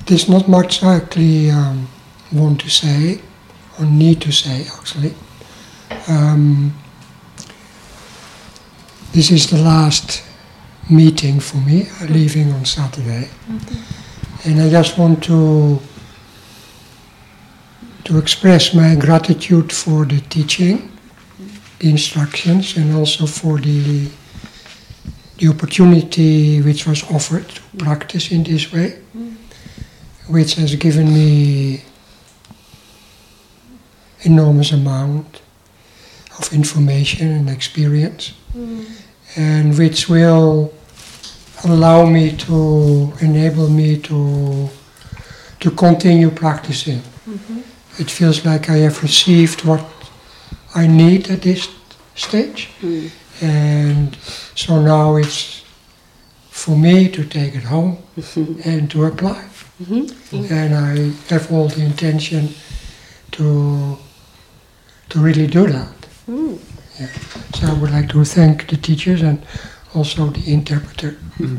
there's not much I actually want to say, or need to say actually. This is the last meeting for me, leaving on Saturday. And I just want to express my gratitude for the teaching, the instructions, and also for the opportunity which was offered to practice in this way, which has given me enormous amount of information and experience, and which will enable me to continue practicing. It feels like I have received what I need at this stage, and so now it's for me to take it home and to apply. And I have all the intention to really do that. Yeah. So I would like to thank the teachers and also the interpreter.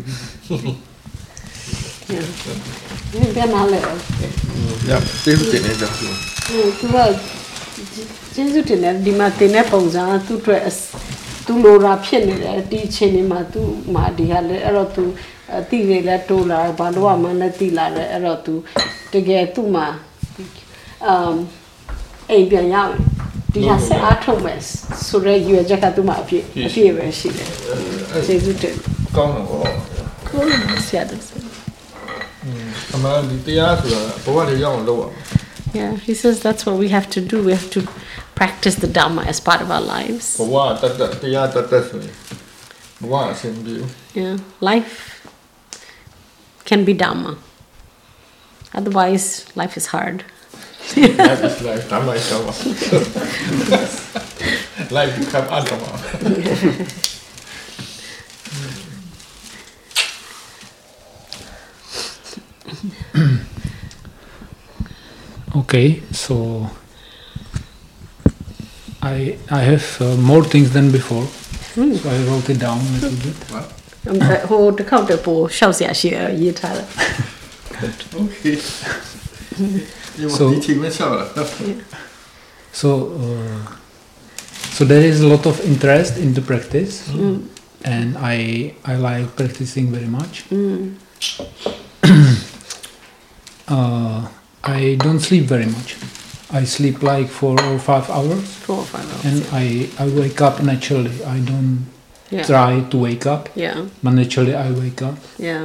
Yeah, he says that's what we have to do. We have to practice the Dhamma as part of our lives. Yeah, life can be Dhamma. Otherwise, life is hard. Life is life, Dhamma is Dhamma. Life becomes Adhamma. Okay, so I have more things than before, so I wrote it down a little bit. Okay. So there is a lot of interest in the practice, and I like practicing very much. I don't sleep very much. I sleep like 4 or 5 hours. 4 or 5 hours. And I wake up naturally. I don't try to wake up. Yeah. But naturally I wake up. Yeah.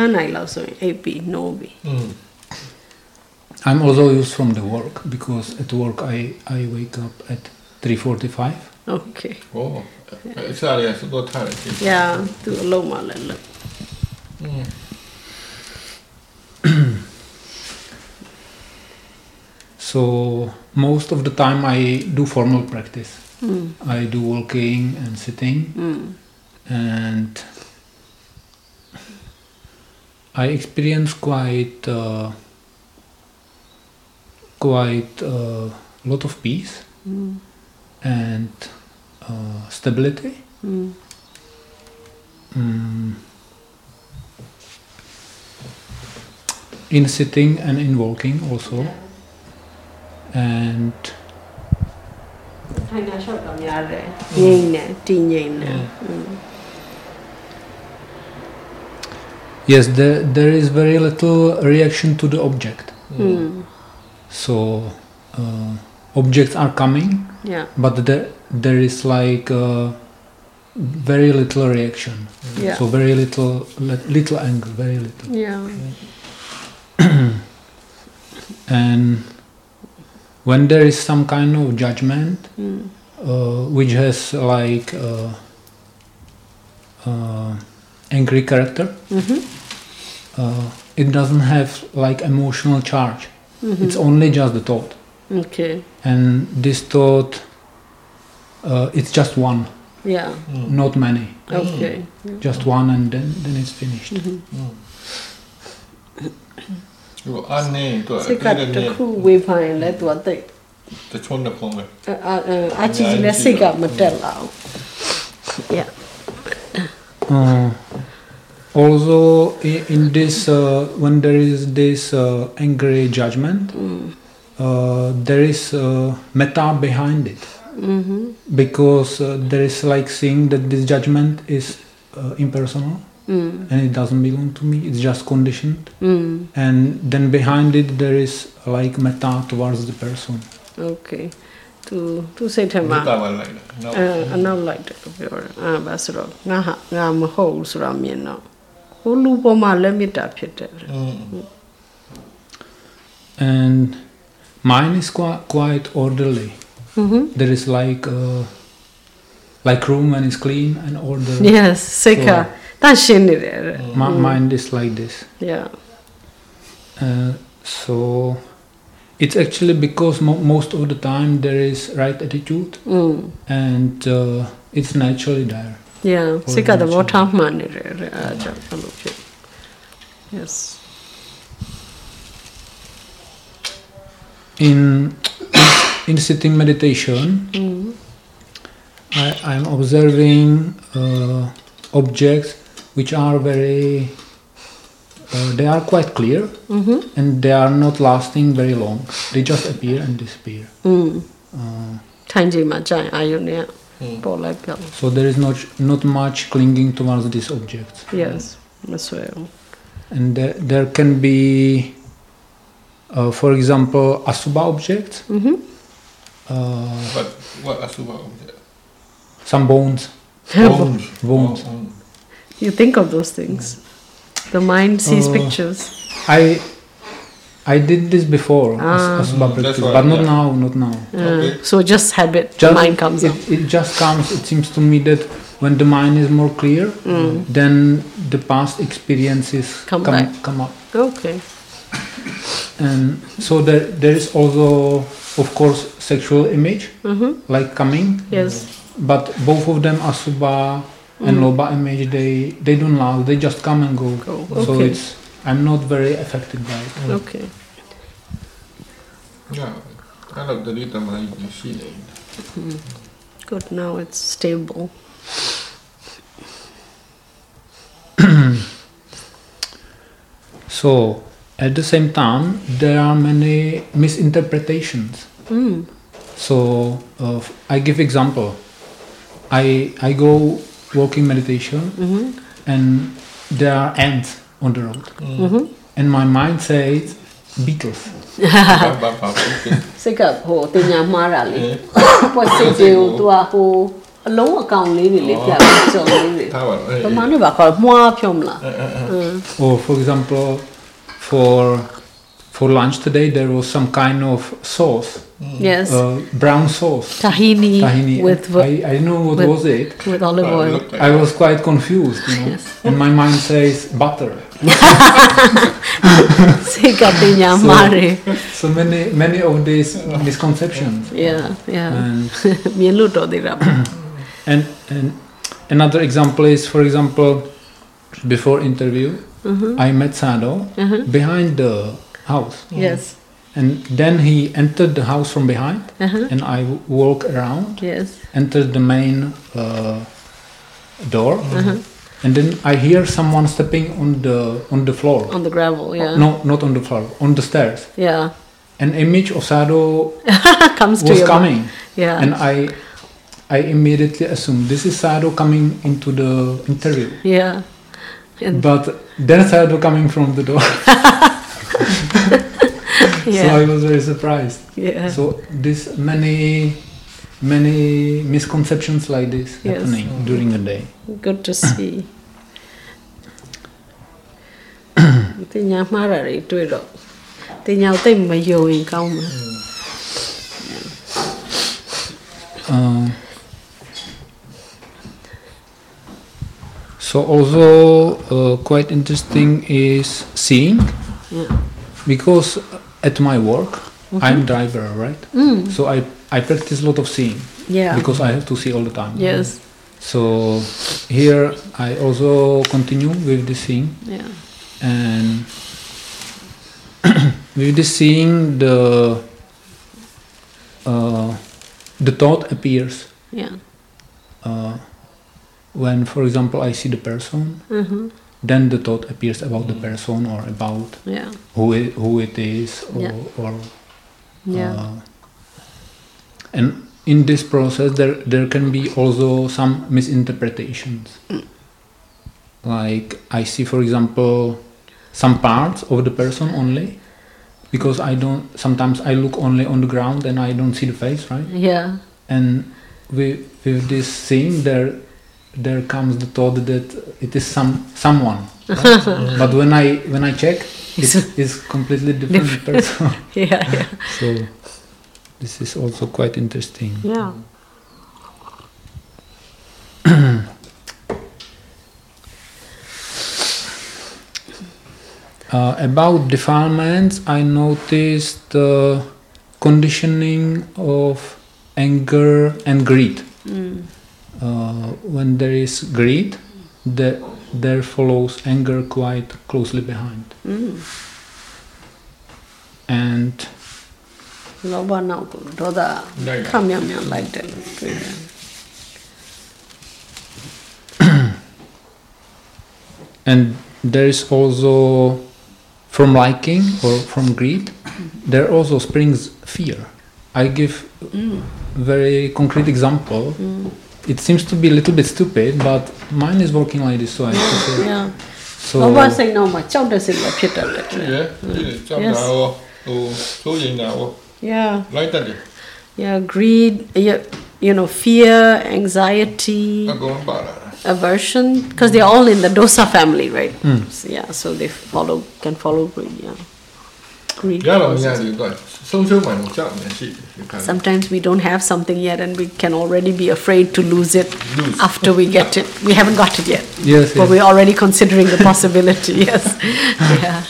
I'm also used from the work, because at work I wake up at 3:45. Okay. Oh, it's a good time. Yeah, do a low mile. So most of the time I do formal practice. I do walking and sitting, and I experience quite a lot of peace and stability. In sitting and in walking also. And yes, there is very little reaction to the object. So objects are coming, but there is like very little reaction. So very little anger, very little. And when there is some kind of judgment, which has like angry character, it doesn't have like emotional charge. It's only just the thought. Okay. And this thought, it's just one. Yeah. Not many. Okay. Just one, and then it's finished. Also, in this, when there is this angry judgment, there is metta behind it, because there is like seeing that this judgment is impersonal and it doesn't belong to me. It's just conditioned, and then behind it there is like metta towards the person. Okay. To say to him, အနောက်လိုက်တယ်လို့ပြောတယ်ဘာဆိုတော့ငါမဟုတ်ဘူးဆိုတာမြင်တော့ဟိုလူပေါ်မှာလက်မေတ္တာဖြစ်တယ် And mine is quite orderly. There is like room when it's clean and order. Yes, စိတ်ကတန့်ရှင်းနေတယ် My mind is like this. Yeah. So it's actually because most of the time there is right attitude, and it's naturally there. Yeah, စိတ်ကသဘောထားမှန်နေတယ်အဲ့ဒါကြောင့်အဲ့လိုဖြစ် Yes. In sitting meditation, I'm observing objects which are they are quite clear, and they are not lasting very long. They just appear and disappear. ထိုင်ချိန်မှာကြာရင်အာယုန်နဲ့ပေါ်လိုက်ပြောင်း So there is not much clinging towards these objects. Yes, that's well. And there can be, for example, asubha objects. What asubha object? Some bones. Bones. You think of those things. The mind sees pictures. I did this before, asubha practice, but not now. Okay. So just habit, the mind comes up. It just comes. It seems to me that when the mind is more clear, then the past experiences come up. Okay. And so there is also, of course, sexual image, like coming. Yes. But both of them, asubha and lobha image, they don't last. They just come and go. So Okay. I'm not very affected by it. Okay. Yeah, I love the rhythm I see it. Good. Now it's stable. So at the same time, there are many misinterpretations. So I give example. I go walking meditation, and there are ants on the road, and my mind says beetles. စိတ်ကဟိုတင်ညာမှားတာလေပေါ့စိတ်တွေကို तू อ่ะဟိုအလုံးအကောင်လေးတွေလေးပြပြီးကြော်လေးတွေထားပါတော့ဘာမှလည်းပါခေါ်မွားဖြုံးမလား Or for example, for lunch today there was some kind of sauce, Yes. brown sauce, Tahini with I know what was it. with olive oil. I was quite confused, Yes. and my mind says butter. စိတ်ကတင်ညာမှားတယ် So many of these misconceptions. Yeah. And မြင်လို့တော်သေးတာပေါ့ and another example is, for example, before interview, I met Sado behind the house. Yes. And then he entered the house from behind, and I walk around, Yes. entered the main door, and then I hear someone stepping on the floor. On the gravel, yeah. No, not on the floor, on the stairs. Yeah. An image of Sado Comes to was your coming, mind. Yeah. and I immediately assumed this is Sado coming into the interview. Yeah. And But then Sado coming from the door. So I was very surprised. yeah. So this many misconceptions like this Yes. happening during the day. Good to see. တင်ညာမှားတာတွေတွေ့တော့တင်ညာကိုသိပ်မယုံရင်ကောင်းမှာ So also quite interesting is seeing, Yeah. because at my work I'm driver, right? So I practice a lot of seeing, Yeah. because I have to see all the time. Yes. So here I also continue with the seeing, Yeah. and with the seeing the thought appears Yeah. when, for example, I see the person, then the thought appears about the person or about who it is or and in this process there can be also some misinterpretations. Like I see, for example, some parts of the person only, because sometimes I look only on the ground and I don't see the face, right? Yeah. And with this scene there comes the thought that it is someone. Right? But when I check, it's completely different person. Yeah. So this is also quite interesting. Yeah. About defilements, I noticed the conditioning of anger and greed. When there is greed, there follows anger quite closely behind. And and there is also, from liking or from greed, there also springs fear. I give very concrete example. It seems to be a little bit stupid, but mine is working like this, so I have to say. Yeah. So yeah, greed, fear, anxiety, aversion, because they're all in the dosa family, right? So, yeah, so they can follow greed. Yeah. Greed. Sometimes we don't have something yet and we can already be afraid to lose it after we get it. We haven't got it yet. Yes, but we're already considering the possibility. Yes. Yeah.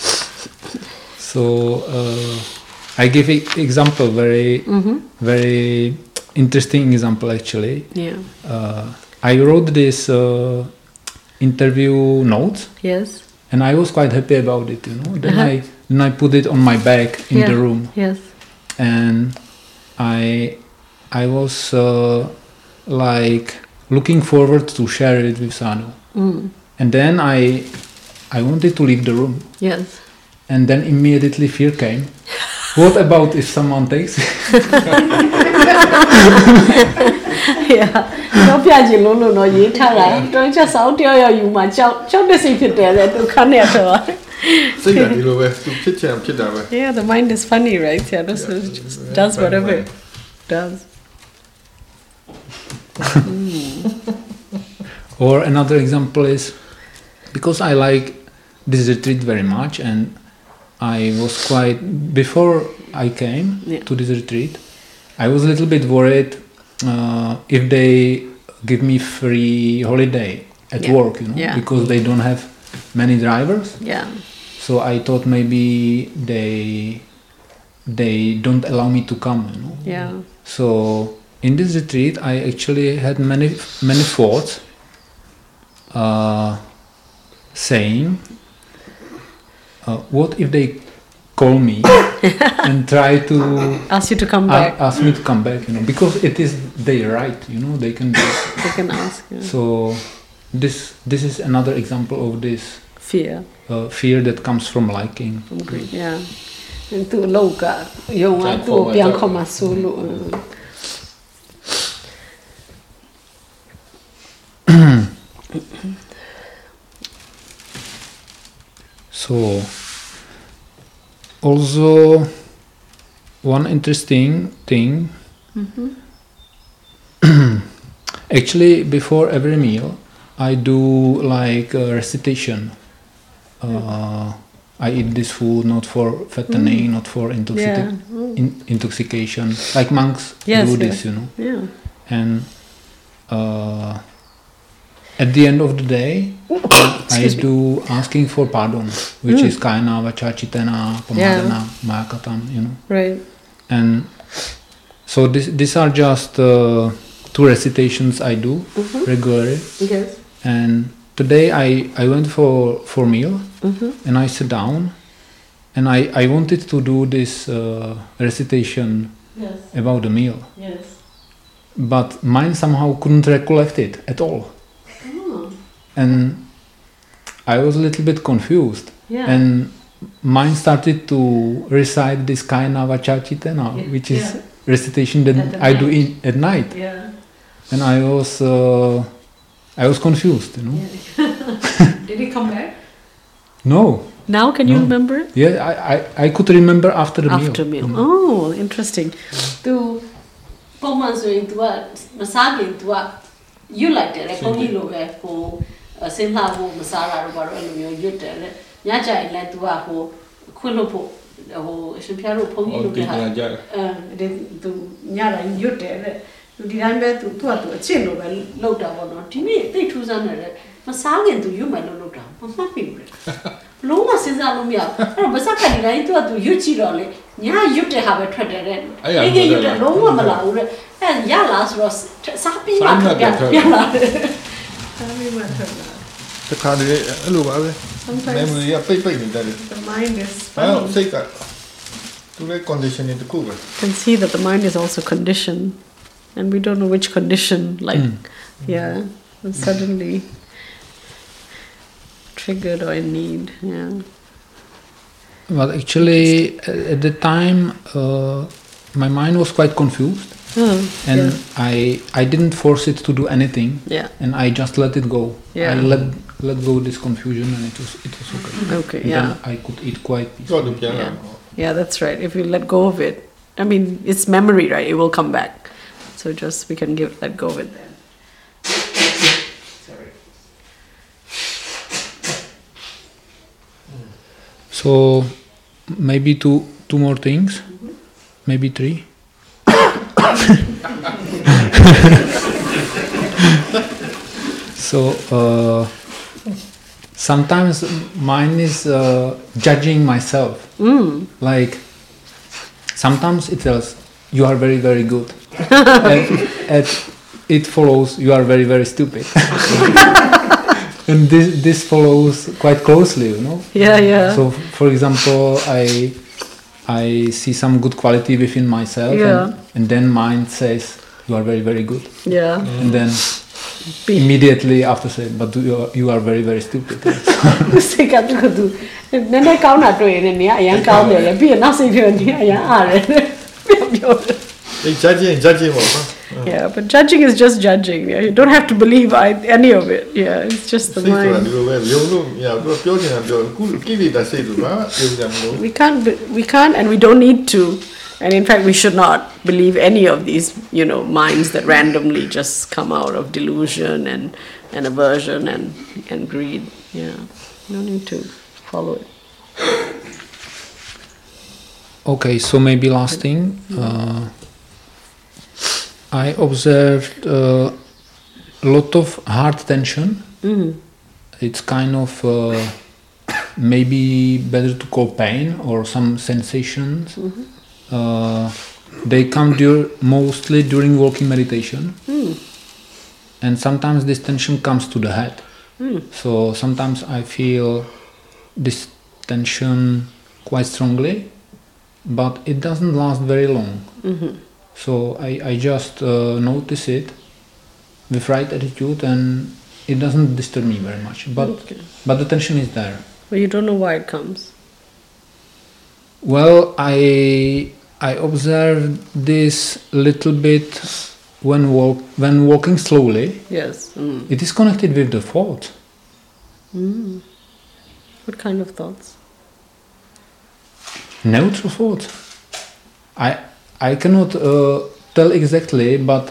So I give example, very interesting example actually. Yeah. I wrote this interview notes. Yes. And I was quite happy about it, Then I put it on my bag in the room. Yes. And I was like looking forward to share it with Sanu. And then I wanted to leave the room. Yes. And then immediately fear came. What about if someone takes it? Yeah. No piaji lolo no yi thala. Don't just out there you ma chao the same fit there to come here to. Yeah, the mind is funny, right? Yeah, this just does whatever it does. Or another example is, because I like this retreat very much, and I was before I came to this retreat, I was a little bit worried if they give me free holiday at work, because they don't have many drivers. Yeah. So I thought maybe they don't allow me to come, Yeah. So in this retreat, I actually had many thoughts saying, what if they call me and try to ask you to come back? Ask me to come back, because it is their right, they can do. They can ask. Yeah. So this is another example of this fear. Fear that comes from liking. From greed. Yeah. And to loka, yonga to bianco masulu. So also one interesting thing, actually before every meal I do like a recitation. I eat this food not for fattening, not for intoxication, like monks do this, Yeah. And at the end of the day, I do asking for pardon, which is Kayana, Vacha, Chitana, Pamadana, Mayakatam, Right. And so these are just two recitations I do regularly. Yes. And today I went for meal, and I sat down, and I wanted to do this recitation about the meal. Yes. But mine somehow couldn't recollect it at all. And I was a little bit confused. Yeah. And mind started to recite this Kayana Vacha Chitta, which is recitation that I do at night. Yeah. And I was confused, Did he come back? No. Now can you remember it? Yeah, I could remember after the meal. After meal. Oh, interesting. Tu Poman so into what Masagi into what you like it, only look at for a simple Masara or you tell it. Yaja let to a whole Quilopo or Shipiaro Pomi look at to Yara and you tell it. You did to a chin over low down or not. They choose another Masagi to you, my low down. Loma says, Alumia, Basaka to Yuchi, Ya, you to have a treasure. I gave you the Loma Malaura, and Yalas was Sapi. The card, memory, paper, the mind is. I'll take that. To let condition in the cooler. You can see that the mind is also conditioned, and we don't know which condition, and suddenly triggered or in need, Well, actually, at the time, my mind was quite confused, and I didn't force it to do anything, and I just let it go. I let go this confusion, and it was okay. Okay, and then I could eat quite peacefully. Yeah, that's right. If you let go of it, I mean, it's memory, right? It will come back. So just we can let go of it then. So maybe two more things, maybe three. So sometimes mine is judging myself. Like sometimes it tells you are very, very good, and it follows you are very, very stupid. And this follows quite closely, Yeah. So, for example, I see some good quality within myself, and then mind says you are very, very good. Yeah. And then immediately after say, but you are very, very stupid. Yeah, but judging is just judging. You don't have to believe any of it. Yeah, it's just the mind. We can't, and we don't need to. And in fact, we should not believe any of these, minds that randomly just come out of delusion and aversion and greed. Yeah, no need to follow it. Okay, so maybe last thing. I observed a lot of heart tension. It's kind of maybe better to call pain or some sensations. They come mostly during walking meditation. And sometimes this tension comes to the head. So sometimes I feel this tension quite strongly, but it doesn't last very long. So I just notice it with right attitude, and it doesn't disturb me very much. But the tension is there. But you don't know why it comes. Well, I observe this little bit when walking slowly. Yes. It is connected with the thought. What kind of thoughts? Neutral thoughts. I cannot tell exactly, but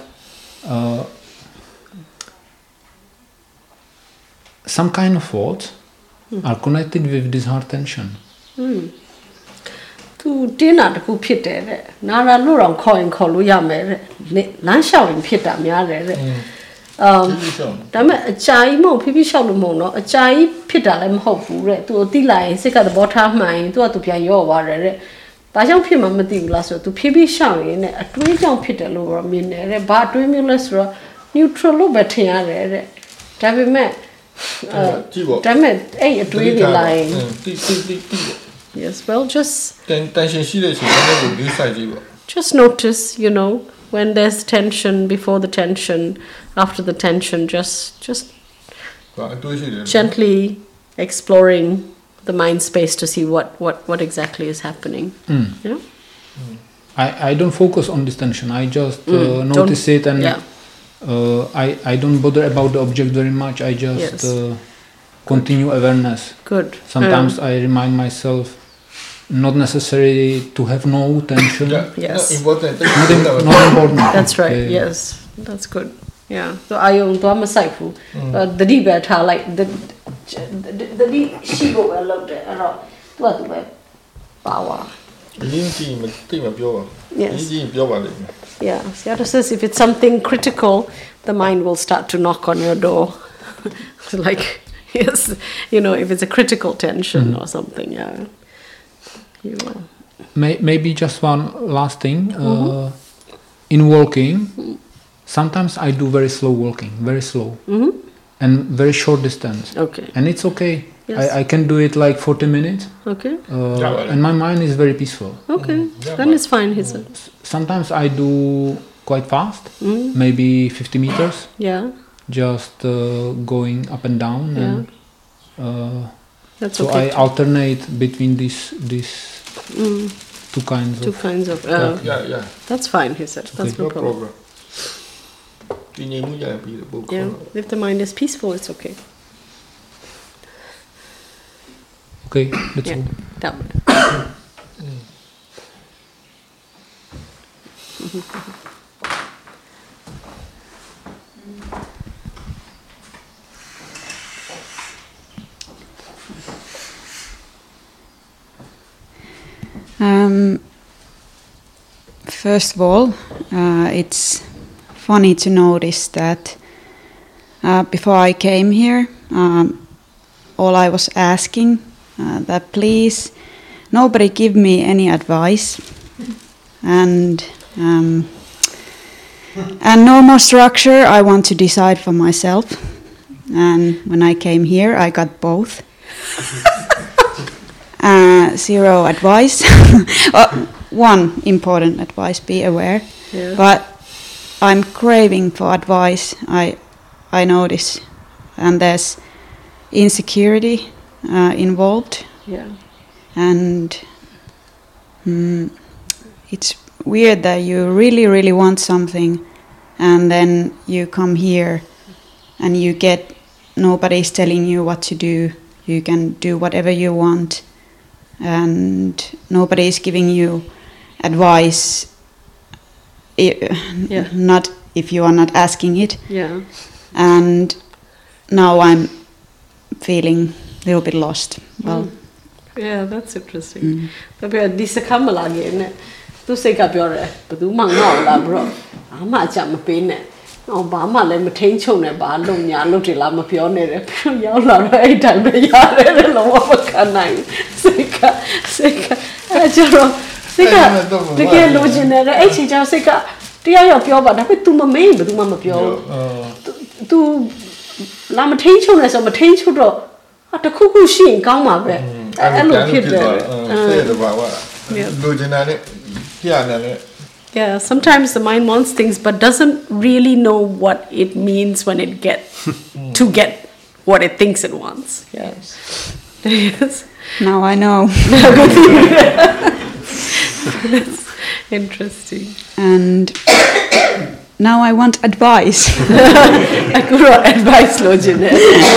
some kind of thoughts are connected with this heart tension. Tu dinner ku phitတယ်တဲ့။နာရာလို့တော့ခေါ်ရင်ခေါ်လို့ရမယ်တဲ့။လမ်းလျှောက်ရင်ဖြစ်တာများတယ်တဲ့။ဒါပေမဲ့အကြာကြီးမဟုတ်ဖိဖိလျှောက်လို့မဟုတ်တော့အကြာကြီးဖြစ်တာလည်းမဟုတ်ဘူးတဲ့။သူတိလိုက်ရင်စိတ်ကသဘောထားမှန်ရင်သူကသူပြန်ရော့သွားတယ်တဲ့။ဘာကြောင့်ဖြစ်မှမသိဘူးလားဆိုတော့သူဖိဖိလျှောက်ရင်နဲ့အတွေးကြောင့်ဖြစ်တယ်လို့မြင်တယ်တဲ့။ဘာအတွေးမျိုးလဲဆိုတော့ neutral လို့ပဲထင်ရတယ်တဲ့။ဒါပေမဲ့အဲ့အတွေးတွေလာရင် Yes, well, just notice, when there's tension, before the tension, after the tension, just gently exploring the mind space to see what exactly is happening. Yeah. I don't focus on this tension. I just notice it, and I don't bother about the object very much. I just continue awareness. Good. Sometimes I remind myself, not necessary to have no tension. Yes. Not important. Not important. That's right. Yes. That's good. Yeah. So I don't know the deep like the deep she go a lot there. What power. Yes. Yeah. Seattle says if it's something critical, the mind will start to knock on your door. Like, yes, if it's a critical tension or something, you will. Maybe just one last thing. In walking, sometimes I do very slow walking, very slow, and very short distance. Okay. And it's okay. Yes. I can do it like 40 minutes. Okay. And my mind is very peaceful. Okay. Then it's fine, he said. Sometimes I do quite fast, maybe 50 meters. Yeah. Just going up and down. Yeah. And, that's so okay. I alternate between these two kinds of. Yeah. That's fine, he said. That's no problem. Yeah. If the mind is peaceful, it's okay. Okay, that's all. First of all, it's funny to notice that before I came here, all I was asking that please, nobody give me any advice, and no more structure. I want to decide for myself. And when I came here, I got both. Zero advice. One important advice: be aware. Yeah. But I'm craving for advice. I notice, and there's insecurity involved. Yeah. And it's weird that you really, really want something, and then you come here, and you get nobody's telling you what to do. You can do whatever you want, and nobody is giving you advice. Not if you are not asking it. Yeah. And now I'm feeling a little bit lost. Well. Yeah, that's interesting. But this Kamala again. To say up your but do man now, bro. I'm not a pain. No, Bama let me change on a balloon. Ya looked a lama pioneer. Yola, right? I'm a yard of a canine. Sika. Sika. The girl losing a H. Sika. Dear of your but I put to my maid, but to Mamma Pio. To Lama change on as a change to draw. At the cuckoo she in Kama. Yeah, sometimes the mind wants things but doesn't really know what it means when it gets to get what it thinks it wants. Yes. Yes. Now I know. That's interesting. And now I want advice. I could want advice, Lojine.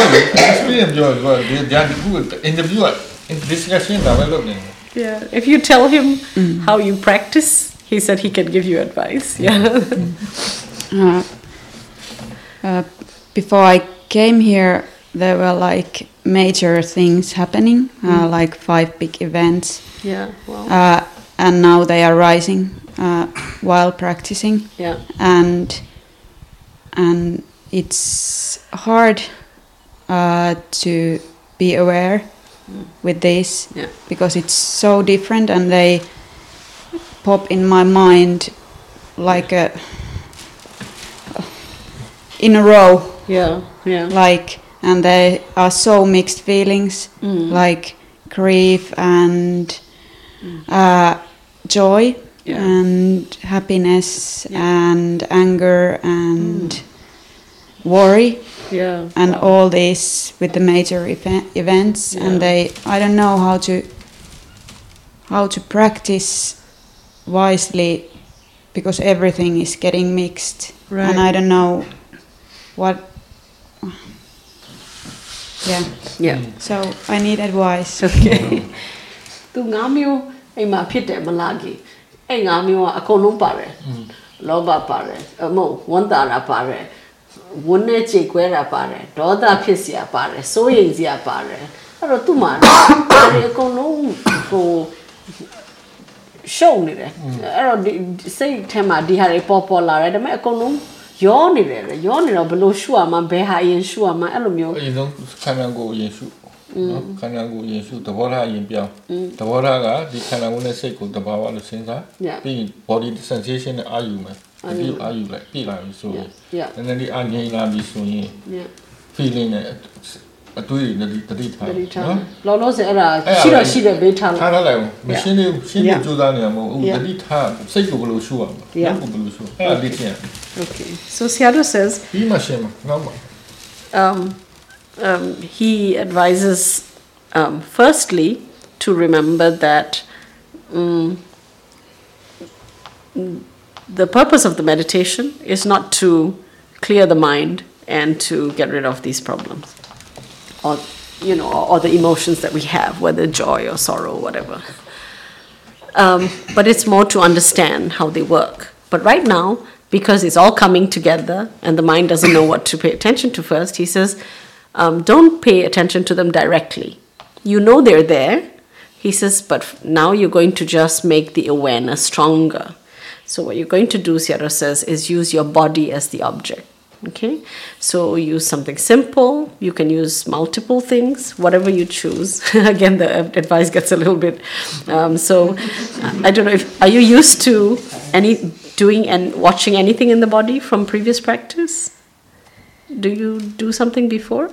Yeah, if you tell him how you practice, he said he can give you advice. Yeah. Before I came here, there were like major things happening, like 5 big events. Yeah. Wow. And now they are rising while practicing. Yeah. And it's hard to be aware with this, because it's so different, and they pop in my mind like in a row. Yeah. Like, and there are so mixed feelings, like grief and joy and happiness and anger and worry. Yeah. And all this with the major events, and I don't know how to practice wisely, because everything is getting mixed, and I don't know what. Yeah. So I need advice. Okay. Tu ngamiu ai ma phit de malagi. Ai ngamiu a akon long pare. Loba pare. Mo wantara pare. Wonne chei kwé ra pare. Doda phit sia pare. Soyin sia pare.အဲ့တော့သူ့မှာဒါအကုန်လုံးဟိုရှုံနေတယ်အဲ့တော့စိတ်ထဲမှာဒီဟာတွေပေါ်လာတယ်ဒါပေမဲ့အကုန်လုံးရောနေတယ်ရောနေတော့ဘယ်လိုရှုရမှာဘယ်ဟာအရင်ရှုရမှာအဲ့လိုမျိုးအရင်ဆုံးခန္ဓာကိုယ်အရင်ရှုနော်ခန္ဓာကိုယ်အရင်ရှုသဘောထားအရင်ပြောင်းသဘောထားကဒီခန္ဓာကိုယ်နဲ့စိတ်ကိုတဘာဝလို့စဉ်းစားပြီး body sensation နဲ့အာယူမယ်ဒီအာယူလိုက်ပြလာပြီဆိုရင်နည်းနည်းလေးအာငြိမ်လာပြီဆိုရင် feeling နဲ့အတွေ့အကြုံတတိထားနော်လောလောဆယ်အဲ့ဒါရှိတော့ရှိတယ်ဘေးထားလိုက်ထားလိုက်မရှင်းလေးရှင်းလို့ကြိုးစားနေမှာမဟုတ်ဘူးတတိထားစိတ်ကိုဘယ်လိုရှုရမလဲကိုဘယ်လိုရှုအဲ့ဒါလေ့ကျင့် Okay so Seattle says he advises firstly to remember that the purpose of the meditation is not to clear the mind and to get rid of these problems or or the emotions that we have, whether joy or sorrow or whatever, but it's more to understand how they work. But right now, because it's all coming together and the mind doesn't know what to pay attention to first, he says don't pay attention to them directly. You know they're there, he says, but now you're going to just make the awareness stronger. So what you're going to do, Seattle says, is use your body as the object. Okay, so use something simple. You can use multiple things, whatever you choose. Again, the advice gets a little bit. So I don't know if are you used to doing and watching anything in the body from previous practice? Do you do something before?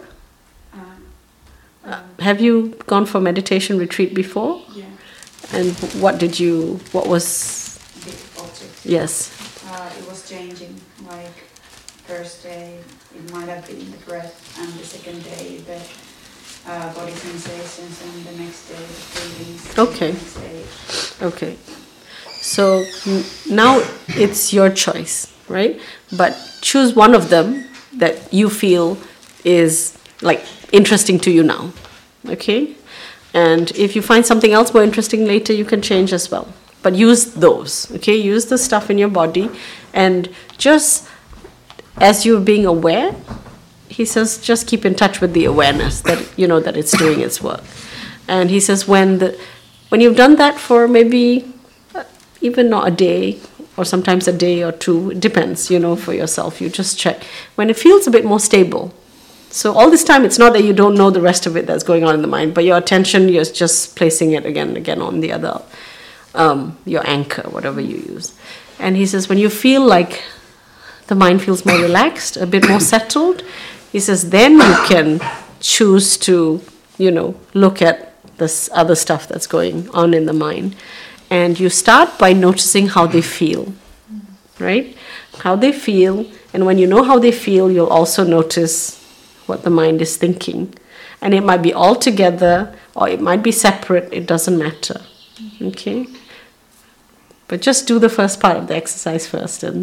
Have you gone for meditation retreat before? Yeah. And what was? Yes. It was changing, like. First day it might have been the breath, and the second day the body sensations, and the next day the feelings. Okay. Okay. So now it's your choice, right? But choose one of them that you feel is like interesting to you now. Okay? And if you find something else more interesting later, you can change as well. But use those, okay? Use the stuff in your body and just as you're being aware, he says, just keep in touch with the awareness that that it's doing its work. And he says when you've done that for maybe even not a day or sometimes a day or two, it depends, for yourself. You just check when it feels a bit more stable. So all this time, it's not that you don't know the rest of it that's going on in the mind, but your attention, you're just placing it again and again on the other, your anchor, whatever you use. And he says, when you feel like the mind feels more relaxed, a bit more settled, he says, then you can choose to, look at this other stuff that's going on in the mind. And you start by noticing how they feel, right? How they feel. And when you know how they feel, you'll also notice what the mind is thinking. And it might be all together or it might be separate. It doesn't matter. Okay? But just do the first part of the exercise first and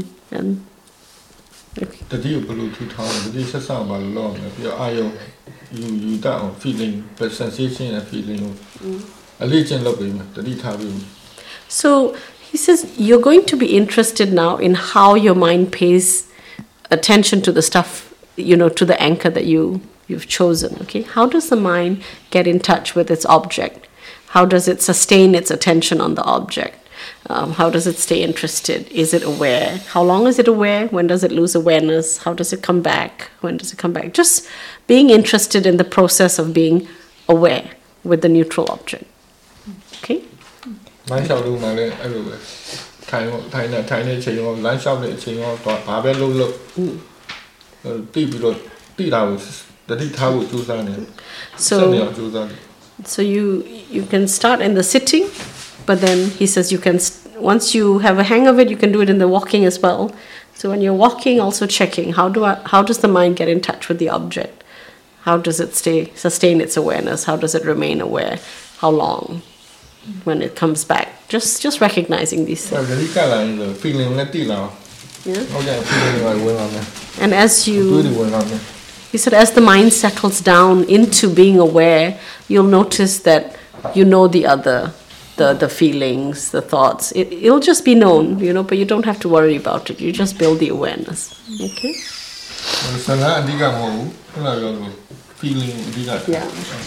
တတိယဘလို့ထူထောင်းတယ်တတိဆက်ဆောင်ပါလို့ပြီးတော့အာယုံယူတတ်အောင် feeling sensation and feeling အလေးကျင့်လုပ်ပြီးမှတတိထားပြီး So he says you're going to be interested now in how your mind pays attention to the stuff, to the anchor that you've chosen. Okay, how does the mind get in touch with its object? How does it sustain its attention on the object? How does it stay interested? Is it aware? How long is it aware? When does it lose awareness? How does it come back? When does it come back? Just being interested in the process of being aware with the neutral object. Okay? လမ်းလျှောက်လို့မှလည်းအဲ့လိုပဲထိုင်နေချိန်ရောလမ်းလျှောက်တဲ့အချိန်ရောဘာပဲလုပ်တိပြီးတော့တိတာကိုတတိထားဖို့ကြိုးစားနေတယ် So you can start in the sitting. But then he says you can, once you have a hang of it, you can do it in the walking as well. So when you're walking, also checking how does the mind get in touch with the object? How does it sustain its awareness? How does it remain aware? How long? When it comes back, just recognizing these things. And as he said, as the mind settles down into being aware, you'll notice that you know the other, the feelings, the thoughts. It'll just be known, but you don't have to worry about it. You just build the awareness. Okay? Yeah.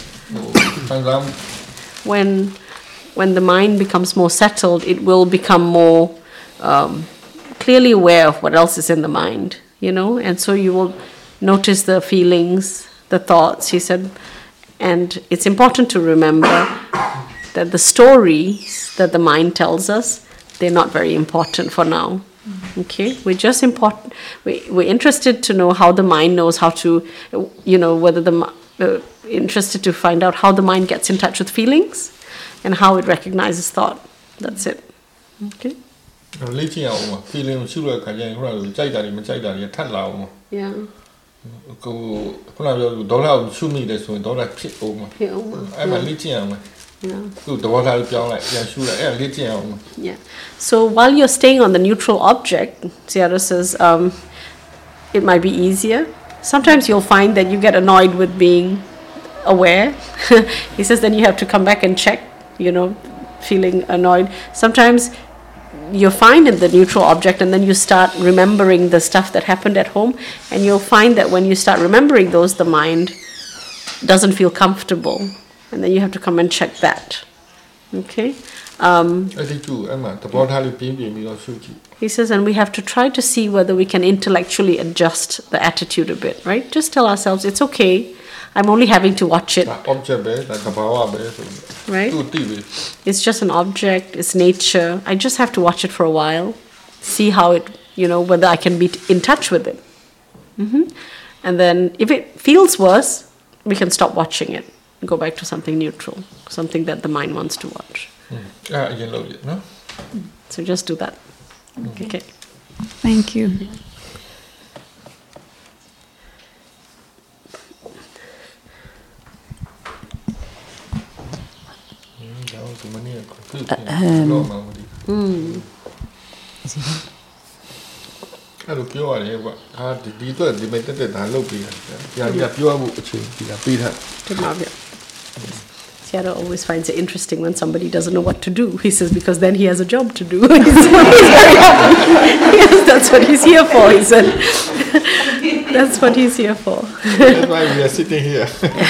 When the mind becomes more settled, it will become more clearly aware of what else is in the mind, and so you will notice the feelings, the thoughts, he said. And it's important to remember that the stories that the mind tells us, they're not very important for now. Okay, we're just we're interested to know how the mind knows how to, whether interested to find out how the mind gets in touch with feelings and how it recognizes thought. That's it. Okay. Yeah. Yeah. So while you're staying on the neutral object, Sayadaw says, it might be easier. Sometimes you'll find that you get annoyed with being aware. He says then you have to come back and check, feeling annoyed. Sometimes you're fine in the neutral object, and then you start remembering the stuff that happened at home, and you'll find that when you start remembering those, the mind doesn't feel comfortable, and then you have to come and check that. Okay? He says, and we have to try to see whether we can intellectually adjust the attitude a bit, right? Just tell ourselves, it's okay, I'm only having to watch it. Right? It's just an object, it's nature. I just have to watch it for a while, see how it, whether I can be in touch with it. And then if it feels worse, we can stop watching it and go back to something neutral, something that the mind wants to watch. So just do that. Okay. Thank you. Sayadaw always finds it interesting when somebody doesn't know what to do. He says, because then he has a job to do. Yes, that's what he's here for, he said. That's what he's here for. That's why we are sitting here.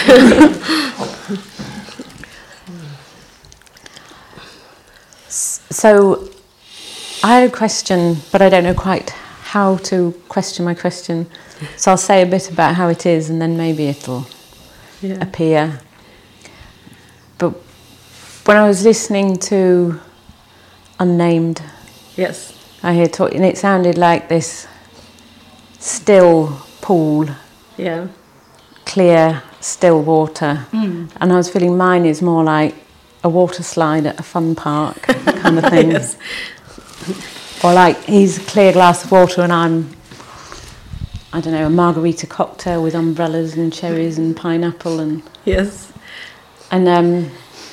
So, I had a question, but I don't know quite how to question my question. So I'll say a bit about how it is, and then maybe it'll appear. But when I was listening to Unnamed, yes, I hear talking, and it sounded like this still pool, clear, still water, and I was feeling mine is more like a water slide at a fun park kind of thing. Yes. Or like he's a clear glass of water and I'm, I don't know, a margarita cocktail with umbrellas and cherries and pineapple and... Yes. And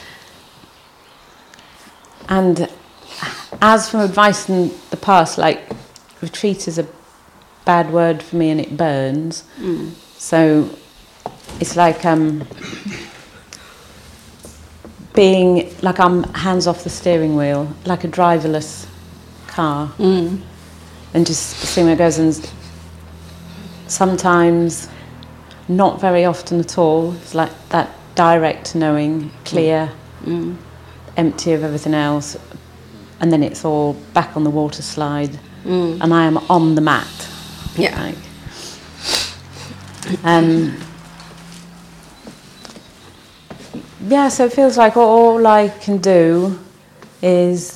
as from advice in the past, like retreat is a bad word for me and it burns. So it's like being like I'm hands off the steering wheel, like a driverless car, and just seeing where it goes. And sometimes, not very often at all, it's like that direct knowing, clear, empty of everything else, and then it's all back on the water slide, and I am on the mat. Yeah. Yeah, so it feels like all I can do is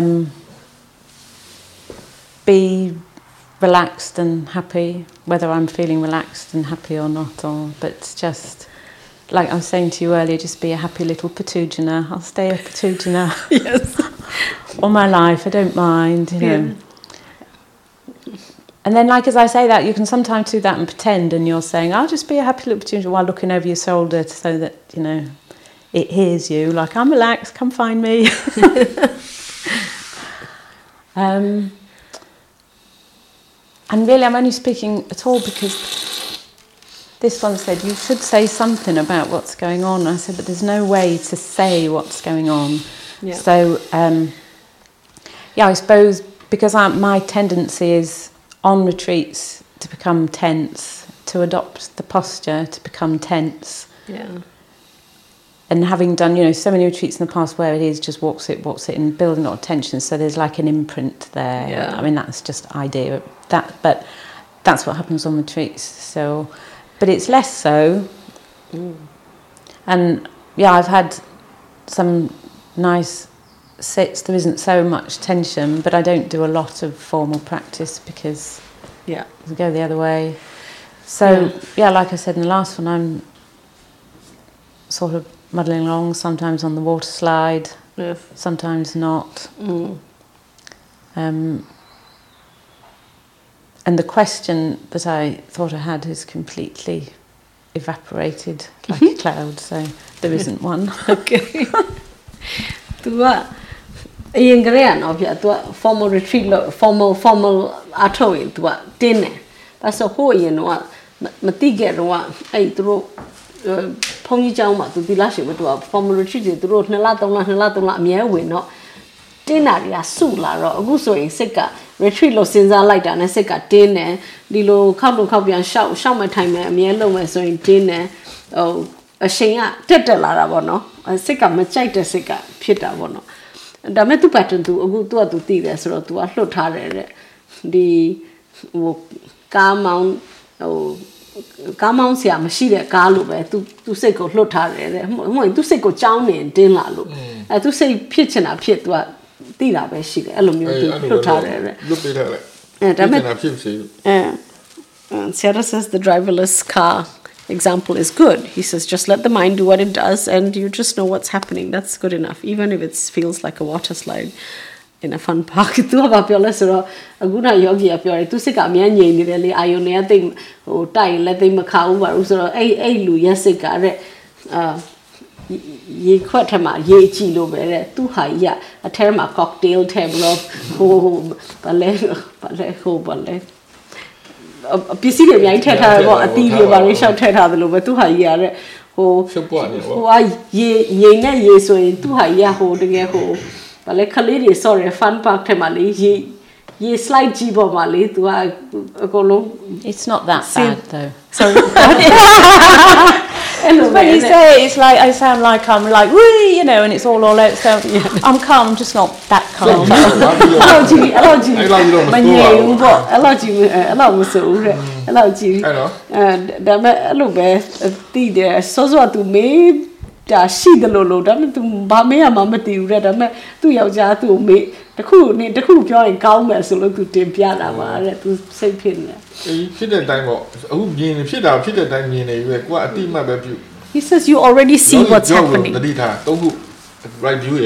be relaxed and happy, whether I'm feeling relaxed and happy or not. But it's just, like I was saying to you earlier, just be a happy little Patujana. I'll stay a Patujana Yes. all my life, I don't mind, you know. And then, like, as I say that, you can sometimes do that and pretend, and you're saying, I'll just be a happy little opportunity while looking over your shoulder so that, you know, it hears you. Like, I'm relaxed, come find me. And really, I'm only speaking at all because this one said, you should say something about what's going on. And I said, but there's no way to say what's going on. Yeah. So, I suppose because my tendency is on retreats to become tense, to adopt the posture to become tense. Yeah. And having done, you know, so many retreats in the past where it is just walks it, and building a lot of tension, so there's like an imprint there. Yeah. I mean, that's just idea that, but that's what happens on retreats. So, but it's less so. And yeah, I've had some nice sits. There isn't so much tension, but I don't do a lot of formal practice because I go the other way. So like I said in the last one, I'm sort of muddling along, sometimes on the water slide, sometimes not. And the question that I thought I had has completely evaporated like a cloud, so there isn't one. Okay. Formal retreat, formal atoing, dinner. That's a whole, you know, Matiget one, Pony Jama to be lashed with a formal retreat, the road Nalato, mere window. Dinner, Sula, Guso in Seka, retreat lo since I like that, and Seka dinner, Lilo, copy and shout my time, mere low so in dinner. Oh, a shea, Tetela, bono, a Seka, Machita Seka, Pita bono. And I met to pattern to a good to tea, so to a float hard. The Carmount, Carmount, yeah, machine, Carlo, to say go float hard, to say go down in dinner look. I to say pitch and a pit to a Tira by she, aluminium to float hard. Look at her. And Sarah says the driverless car example is good. He says, just let the mind do what it does and you just know what's happening. That's good enough, even if it feels like a water slide in a fun park. Tu haba piola sura aguna yogi apiore tu se ka mya nyei ni le ayone athing ho tai le thing ma kha u ba ru so ai lu ya sit ka re ye khwat tha ma ye chi lo be re tu ha ya a the ma cocktail table of ho ba le ho ba le ပစ္စည်းတွေအများကြီးထည့်ထားတယ်ပေါ့အသီးတွေပါလေရှောက်ထည့်ထားတယ်လို့ပဲသူဟာကြီးရတဲ့ဟိုရေနဲ့ရေဆိုရင်သူဟာကြီးဟိုတကယ်ဟိုဗာလေခလေးတွေဆော့ရ fun park ထဲမှာလေရေ slide ကြီးပေါ်မှာလေသူကအကုန်လုံး It's not that bad though. Sorry. When you say it, it's like I sound like I'm like wee, you know, and it's all out. So I'm calm, just not that calm. He says you already see what's happening. Right view,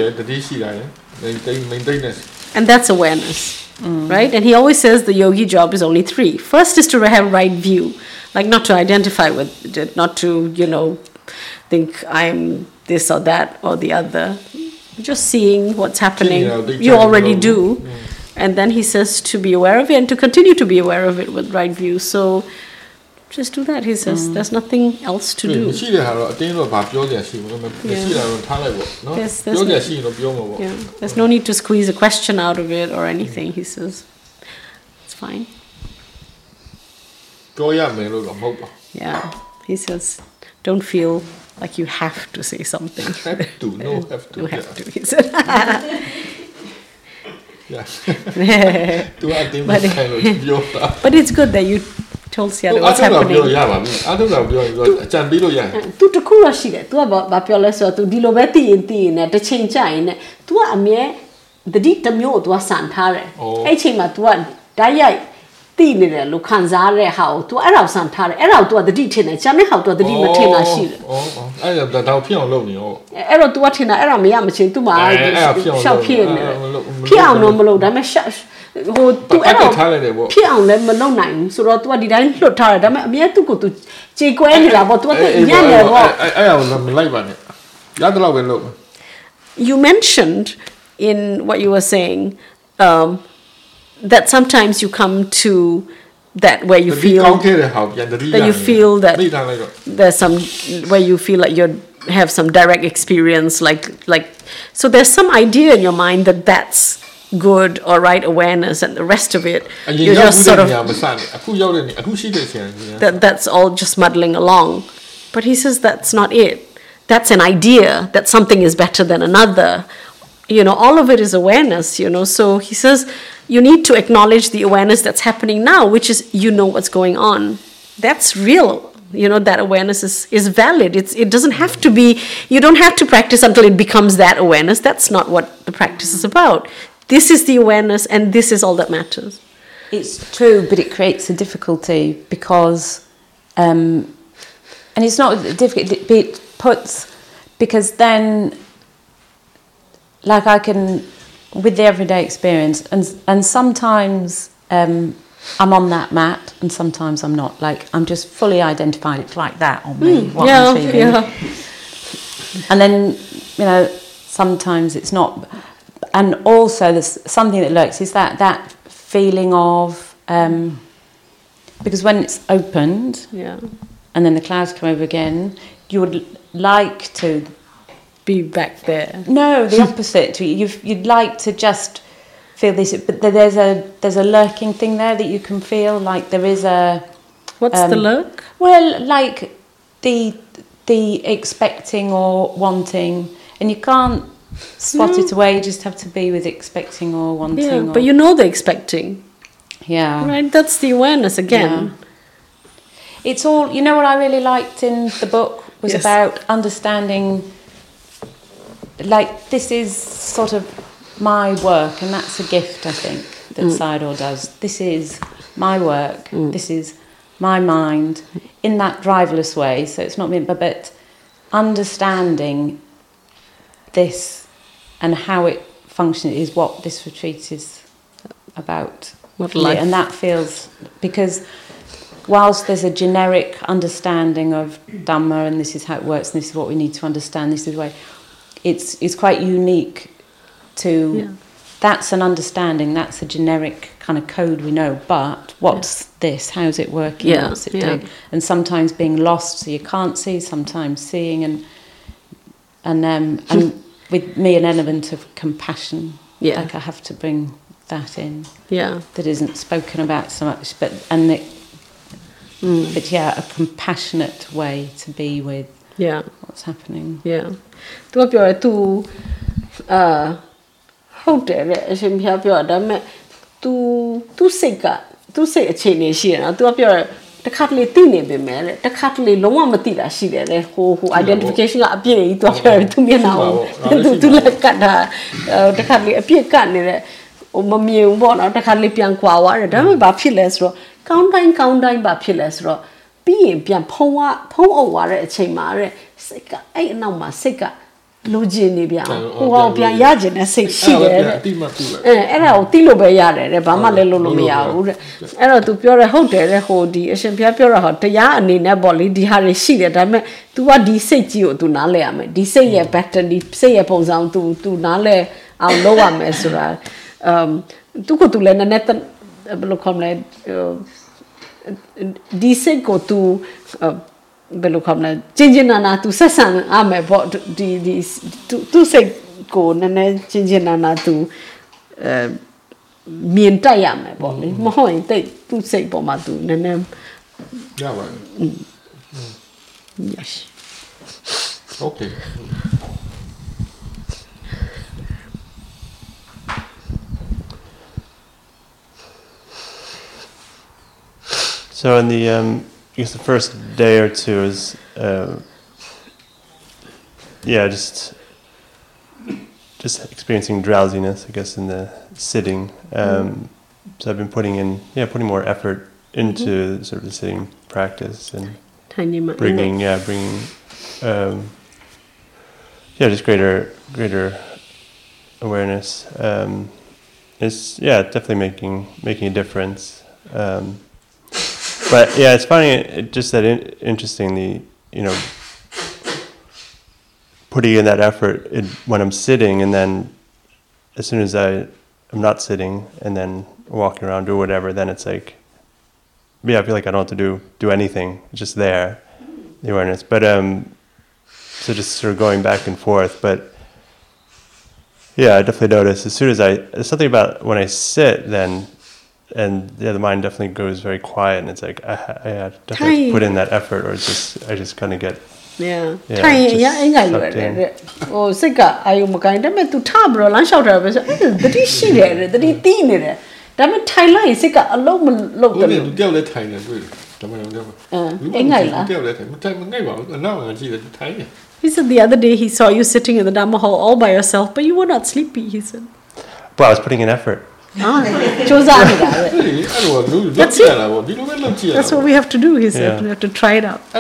and that's awareness, right? And he always says the yogi job is only 3. First is to have right view, like not to identify with it, not to, you know, think I'm this or that or the other. Just seeing what's happening. You already do. And then he says to be aware of it and to continue to be aware of it with right view. So just do that, he says. There's nothing else to do. There's no need to squeeze a question out of it or anything, he says. It's fine. Yeah, he says, don't feel like you have to say something. Have to, no have to. You have to, he said. But it's good that you told Siada what's happening. Tu te cura shire, tu ba piola so tu dilo beti inti ne te chencha ine. Tu a mie the dit myo tu san thare. Ai chain ma tu a dai yai ti ne le lo khan sa re ha o tu a raw san thare. A raw tu a the dit thin ne, chan ne ha tu a the dit ma thin na shire. Ai da da phit aung lou ni ho. A raw tu a thin na a raw me ya ma chin tu ma shao phit ne. Phit aung no ma lou da me ဟိုသူအဲ့တော့ဖြစ်အောင်လည်းမလုပ်နိုင်ဘူးဆိုတော့ तू ကဒီတိုင်းလွတ်ထားတယ်ဒါပေမဲ့အမြဲသူ့ကို तू ကြေကွဲနေတာပေါ့ तू ကညံ့နေပေါ့အဲ့အောင်မလိုက်ပါနဲ့ရတော့ပဲလုပ် You mentioned in what you were saying that sometimes you come to that where you feel that you feel that there's some where you feel like you have some direct experience like so there's some idea in your mind that that's good or right awareness and the rest of it you're just sort of that's all just muddling along but he says that's not it that's an idea that something is better than another you know all of it is awareness you know so he says you need to acknowledge the awareness that's happening now which is you know what's going on that's real you know that awareness is valid it doesn't have to be you don't have to practice until it becomes that awareness that's not what the practice is about this is the awareness and this is all that matters it's true but it creates a difficulty because and it's not difficult it puts because then like I can with the everyday experience and sometimes I'm on that mat and sometimes I'm not like I'm just fully identified it's like that on me what I'm feeling and then you know sometimes it's not and also there's something that lurks is that feeling of because when it's opened and then the clouds come over again you would like to be back there no the opposite you'd like to just feel this but there's a lurking thing there that you can feel like there is a what's the lurk well like the expecting or wanting and you can't swat it away you just have to be with expecting or wanting but you know the expecting right that's the awareness again it's all you know what I really liked in the book was about understanding like this is sort of my work and that's a gift I think that Sayadaw does this is my work this is my mind in that driverless way so it's not me but understanding this and how it functions is what this retreat is about what life and that feels because whilst there's a generic understanding of Dhamma and this is how it works and this is what we need to understand this is the way it's quite unique to that's an understanding that's a generic kind of code we know but what's this how's it working what's it doing and sometimes being lost so you can't see sometimes seeing and with me an element of compassion like I have to bring that in that isn't spoken about so much but but a compassionate way to be with what's happening သူကပြောတယ်သူဟုတ်တယ်တဲ့အရှင်ဘုရားပြောတာဒါပေမဲ့သူစိတ်အခြေအနေရှိတယ်နော်သူကပြောတယ်တခါတလေသိနေပေမဲ့တခါတလေလုံးဝမသိတာရှိတယ်လေဟို identification ကအပြည့်ကြီးသူကပြောတယ်သူမျက်နှာကိုသူလက်ကတ်တာတခါတလေအပြည့်ကတ်နေတဲ့ဟိုမမြင်ဘူးပေါ့နော်တခါတလေပြန်ခွာသွားတယ်ဒါပေမဲ့ဘာဖြစ်လဲဆိုတော့ကောင်းတိုင်းဘာဖြစ်လဲဆိုတော့ပြီးရင်ပြန်ဖုံးအုပ်သွားတဲ့အချိန်မှာတဲ့စိတ်ကအဲ့အနောက်မှာစိတ်ကလိုချင်နေပြန်ဟိုဟောပြန်ရကျင်တဲ့စိတ်ရှိတယ်တဲ့အဲ့ဒါကိုတိလို့ပဲရတယ်တဲ့ဘာမှလည်းလုပ်လို့မရဘူးတဲ့အဲ့တော့ तू ပြောရဟုတ်တယ်တဲ့ဟိုဒီအရှင်ဘုရားပြောရဟောတရားအနေနဲ့ပေါ့လေဒီဟာတွေရှိတယ်ဒါပေမဲ့ तू ကဒီစိတ်ကြီးကို तू နားလဲရမယ်ဒီစိတ်ရဲ့ pattern ဒီစိတ်ရဲ့ပုံစံ तू နားလဲအောင်လုပ်ရမယ်ဆိုတာသူက तू လည်းနည်းနည်းဘယ်လိုခေါ်မလဲဒီစိတ်ကို तू ဘယ်လိုခေါ်မလဲကျင်းနာ तू ဆက်ဆံရမယ်ပေါ့ဒီ तू စိတ်ကိုနည်းနည်းကျင်းနာ तू မြင်တိုက်ရမယ်ပေါ့လေမဟုတ်ရင်တိတ် तू စိတ်ပေါ်မှာ तू နည်းနည်းရပါတယ် yes okay So in the I guess the first day or two is just experiencing drowsiness I guess in the sitting so I've been putting more effort into sort of the sitting practice and bringing just greater awareness is definitely making a difference. But yeah, it's funny, just that interesting, putting in that effort when I'm sitting, and then as soon as I'm not sitting and then walking around or whatever, then it's like, I feel like I don't have to do anything, it's just there, the awareness. But so just sort of going back and forth. But yeah, I definitely notice as soon as there's something about when I sit then, and the mind definitely goes very quiet, and it's like I definitely have to put in that effort, or I just kind of get He said the other day he saw you sitting in the Dhamma hall all by yourself, but you were not sleepy, he said. Well, I was putting in effort. That's it. That's what we have to do, he said. We have to try it out.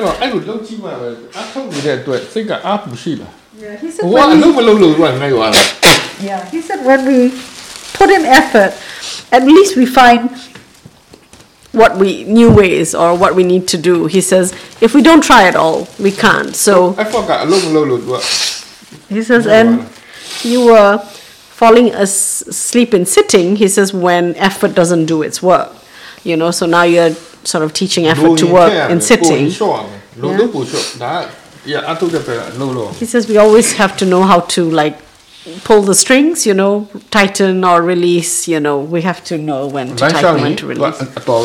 He said when we put in effort, at least we find new ways or what we need to do. He says, if we don't try at all, we can't. So he says, and you were falling asleep in sitting, he says, when effort doesn't do its work. So now you're sort of teaching effort to work in sitting. He says we always have to know how to pull the strings, tighten or release, we have to know when to tighten, when to release.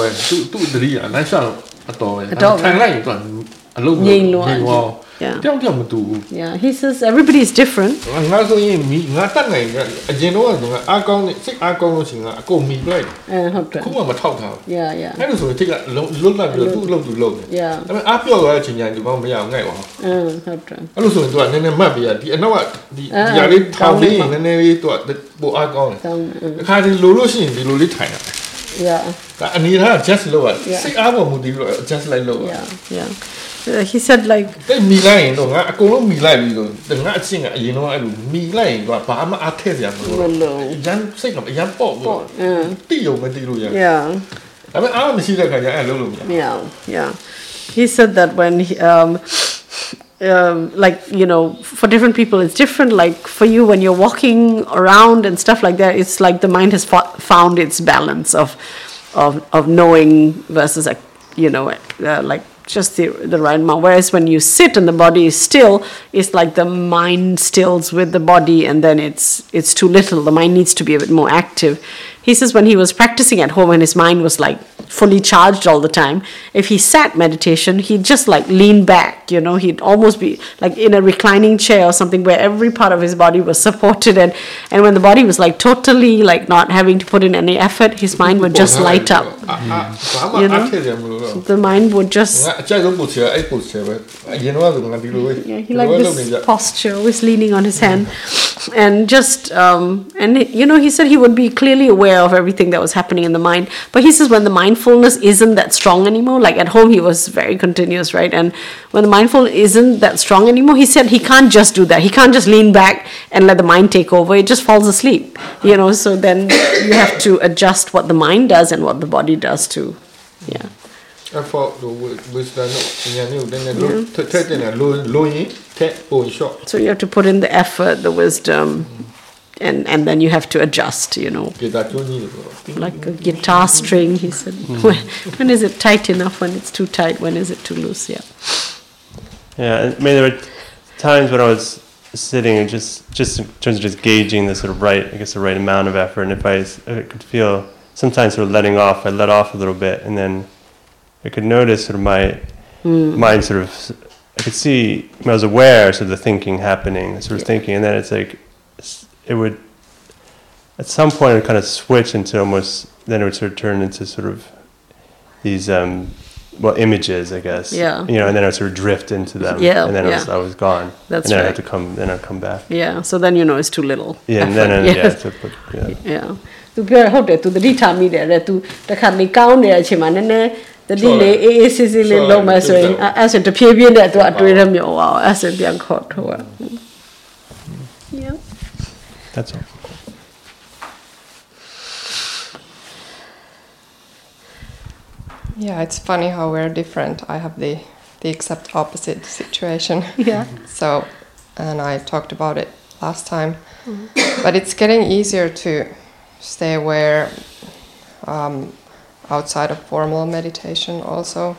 Yeah, he says everybody is different. He said he said that when for different people it's different. Like for you, when you're walking around and stuff like that, it's like the mind has found its balance of knowing versus just the right amount. Whereas when you sit and the body is still, it's like the mind stills with the body, and then it's too little. The mind needs to be a bit more active. He says when he was practicing at home and his mind was fully charged all the time, if he sat meditation, he'd just lean back, he'd almost be in a reclining chair or something where every part of his body was supported, and when the body was totally not having to put in any effort, his mind would just light up. The mind would just he liked this posture, always leaning on his hand, and just he said he would be clearly aware of everything that was happening in the mind. But he says when the mindfulness isn't that strong anymore, at home he was very continuous, right? And when the mindfulness isn't that strong anymore, he said he can't just do that. He can't just lean back and let the mind take over. It just falls asleep, so then you have to adjust what the mind does and what the body does too. Yeah. So you have to put in the effort, the wisdom, and then you have to adjust, like a guitar string, he said. When is it tight enough, when it's too tight, when is it too loose? Yeah, I mean, there were times when I was sitting and just in terms of just gauging the sort of the right amount of effort, and if I could feel sometimes sort of letting off, I let off a little bit, and then I could notice sort of my mind sort of, I could see, I was aware sort of the thinking happening, sort of thinking, and then it's it would, at some point it would kind of switch into almost, then it would sort of turn into sort of these, images, I guess. Yeah. And then I would sort of drift into them. Yeah. And then I was gone. That's and then right. I'd come back. Yeah. So then it's too little. Yeah. Effort. And then yeah. Tuပြောဟုတ်တယ် तू တတိထားမိတယ်တဲ့ तू တခါနေကောင်းနေတဲ့အချိန်မှာနည်းနည်းတတိလေးအေးအေးဆေးဆေးလေးလုံးမယ်ဆိုရင်အဲ့ဆိုတဖြည်းဖြည်းနဲ့ तू အတွေ့ရမျောအောင်အဲ့ဆိုပြန်ခေါ်ထုတ်ရ Yeah. That's all. Yeah, it's funny how we're different. I have the exact opposite situation. Yeah. So, and I talked about it last time, but it's getting easier to stay aware outside of formal meditation also.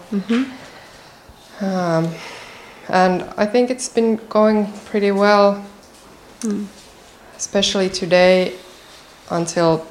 And I think it's been going pretty well, especially today until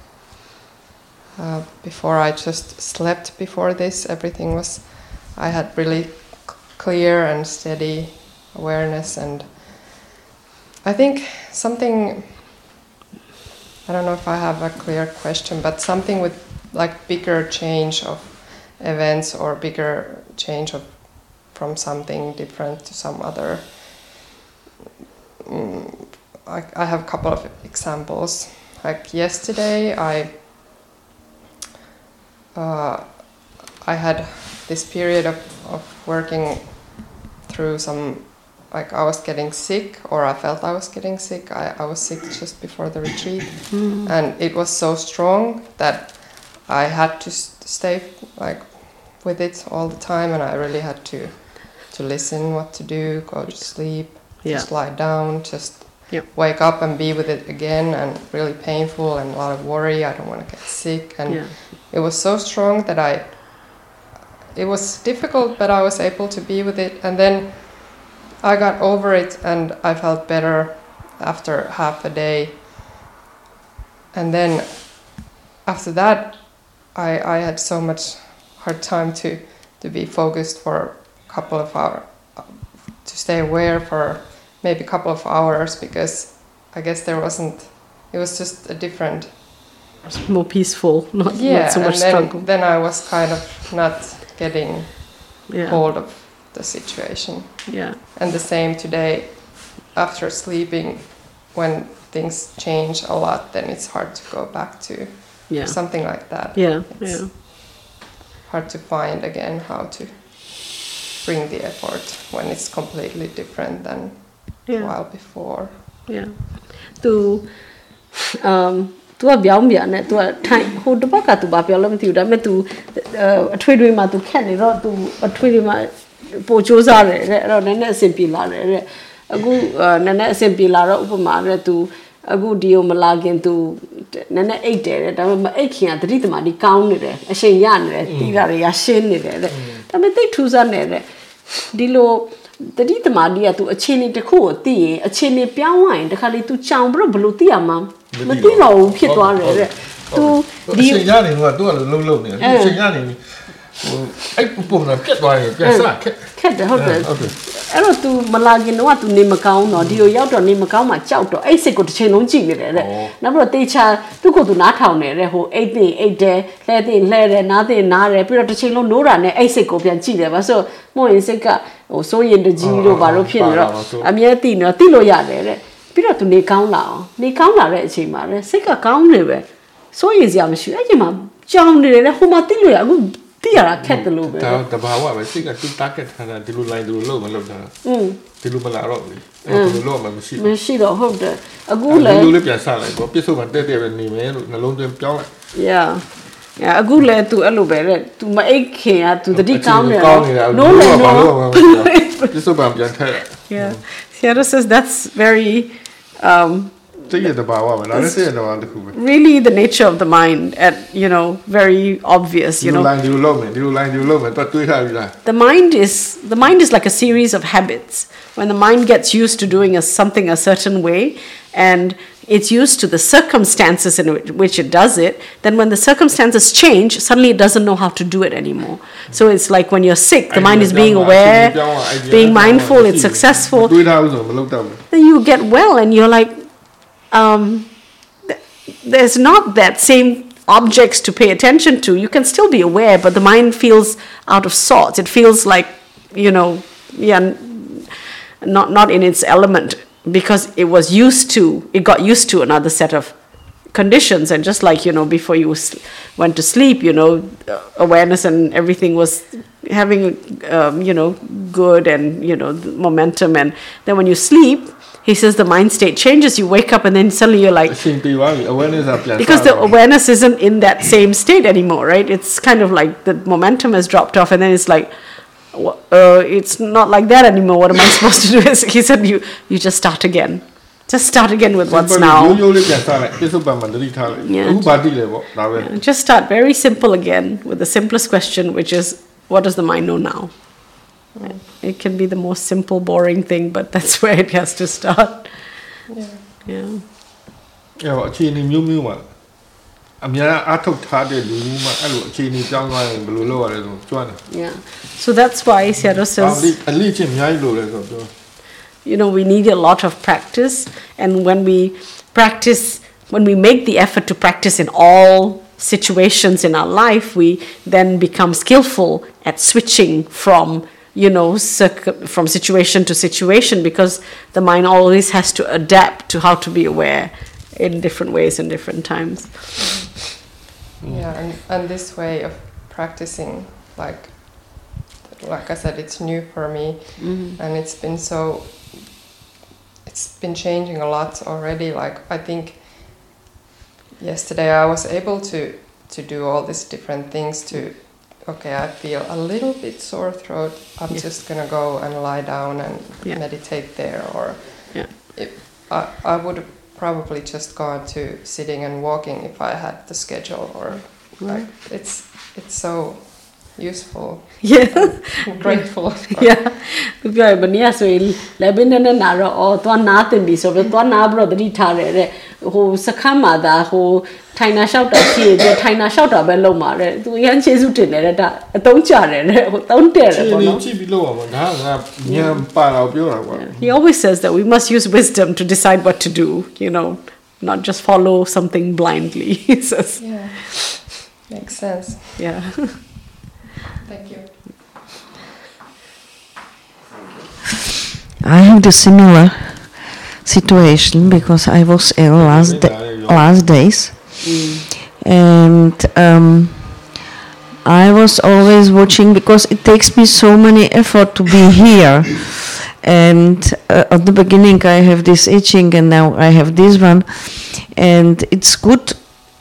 before I just slept before this. Everything was, I had really clear and steady awareness, and I think something, I don't know if I have a clear question, but something with like bigger change of events or bigger change of from something different to some other. I have a couple of examples. Like yesterday, I had this period of working through some, like I was getting sick, or I felt I was getting sick. I was sick just before the retreat, and it was so strong that I had to stay like with it all the time, and I really had to listen what to do, go to sleep, just lie down, just wake up and be with it again, and really painful and a lot of worry. I don't want to get sick, and it was so strong that it was difficult, but I was able to be with it, and then I got over it and I felt better after half a day. And then after that, I had so much hard time to be focused for a couple of hours, to stay aware for maybe a couple of hours, because I guess it was just a different... It was more peaceful, not so much struggle. Then I was kind of not getting hold of the situation. Yeah. And the same today, after sleeping, when things change a lot, then it's hard to go back to something like that. It's hard to find again how to bring the effort when it's completely different than a while before. Yeah. Tu ကပြောင်းပြန်တယ် तू ကထိုင်ဟိုတစ်ပတ်က तू ဘာပြောလဲမသိဘူးဒါပေမဲ့ तू အထွေထွေမှာ तू ခက်နေတော့ तू အထွေထွေမှာပို့စူးစားတယ်တဲ့အဲ့တော့နည်းနည်းအဆင်ပြေလာတယ်တဲ့အခုနည်းနည်းအဆင်ပြေလာတော့ဥပမာတဲ့ तू အခုဒီကိုမလာခင် तू နည်းနည်းအိတ်တယ်တဲ့ဒါပေမဲ့အိတ်ခင်ကသတိတမာတိကောင်းနေတယ်အချိန်ရနေတယ်တီးတာတွေကရှင်းနေတယ်တဲ့ဒါပေမဲ့သိထူးဆန်းနေတဲ့ဒီလိုတတိတမာတိက तू အခြေအနေတစ်ခုကိုသိရင်အခြေအနေပြောင်းသွားရင်တခါလေ तू ကြောင်ပြီးတော့ဘယ်လိုသိရမှာမသိတော့ဘူးဖြစ်သွားတယ်တဲ့ तू ဒီအချိန်ရနေတော့ तू ကလုံးနေတယ်အချိန်ရနေပြီဟိုအဲ့ပုံမှန်ပြတ်သွားရင်ပြန်စခက်တယ်ဟုတ်တယ်အဲ့တော့ तू မလာခင်တော့ तू နေမကောင်းတော့ဒီကိုရောက်တော့နေမကောင်းမှကြောက်တော့အဲ့စိတ်ကိုတစ်ချိန်လုံးကြည့်နေတယ်တဲ့နောက်ပြီးတော့တေချာသူ့ကို तू နားထောင်နေတဲ့ဟိုအိတ်သိအိတ်တယ်လှဲသိလှဲတယ်နားသိနားတယ်ပြီးတော့တစ်ချိန်လုံးနိုးတာနဲ့အဲ့စိတ်ကိုပြန်ကြည့်တယ်ပါဆိုမို့ရင်စိတ်ကဟိုစိုးရင်တကြီးတို့ဘာလို့ဖြစ်နေတော့အမြဲသိနေတော့သိလို့ရတယ်တဲ့ပြီးတော့ तू နေကောင်းလာအောင်နေကောင်းလာတဲ့အချိန်မှာလေစိတ်ကကောင်းနေပဲစိုးရင်စရာမရှိအဲ့ချိန်မှာကြောင်နေတယ်လေဟိုမှာသိလို့ရအခုသိရတာခက်တယ်လို့ပဲတဘာဝပဲစိတ်က तू target ထားတာဒီလို line ဒီလိုလုပ်မလုပ်တာဒီလိုမလာတော့ဘူးဒီလိုလုပ်မှမရှိတော့ဟုတ်တယ်အခုလေဒီလိုလေးပြန်စလိုက်ပေါ့ပြစ်စုံမှတက်ပဲနေမယ်လို့နှလုံးသွင်းပြောင်းလိုက်အခုလေ तू အဲ့လိုပဲတဲ့ तू မအိတ်ခင်က तू တတိကောင်းနေတယ်နိုးလေပြစ်စုံမှပြန်ထက် Seattle says that's very really the nature of the mind at very obvious the mind is like a series of habits when the mind gets used to doing something a certain way and it's used to the circumstances in which it does it then when the circumstances change suddenly it doesn't know how to do it anymore so it's like when you're sick the mind is being aware being mindful it's successful then you get well and you're like there's not that same objects to pay attention to you can still be aware but the mind feels out of sorts it feels like not in its element because it got used to another set of conditions and just like before you went to sleep awareness and everything was having good and momentum and then when you sleep he says the mind state changes, you wake up and then suddenly you're like, because the awareness isn't in that same state anymore, right? It's kind of like the momentum has dropped off, and then it's like, it's not like that anymore. What am I supposed to do? He said, you just start again. Just start again with what's now. Yeah. Just start very simple again with the simplest question, which is, what does the mind know now? Right. It can be the most simple, boring thing, but that's where it has to start. Yeah. Yeah. So that's why Sayadaw says, we need a lot of practice, and when we make the effort to practice in all situations in our life, we then become skillful at switching from from situation to situation, because the mind always has to adapt to how to be aware in different ways in different times. Yeah, and this way of practicing, like I said, it's new for me, and it's been changing a lot already. Like, I think yesterday I was able to do all these different things I feel a little bit sore throat, I'm just gonna go and lie down and meditate there, or I would probably just gone to sitting and walking if I had the schedule, or like it's so useful. I'm grateful. Because bania so lebinana nara or to natin so the na bro the tare ho sakama da ho Taina shout at you, the Taina shout up below Mare, to Yan Chesutin at a don't He always says that we must use wisdom to decide what to do, not just follow something blindly. He says. Yeah, makes sense. Yeah. Thank you. I have the similar situation because I was ill last days. And I was always watching, because it takes me so many effort to be here, and at the beginning I have this itching, and now I have this one, and it's good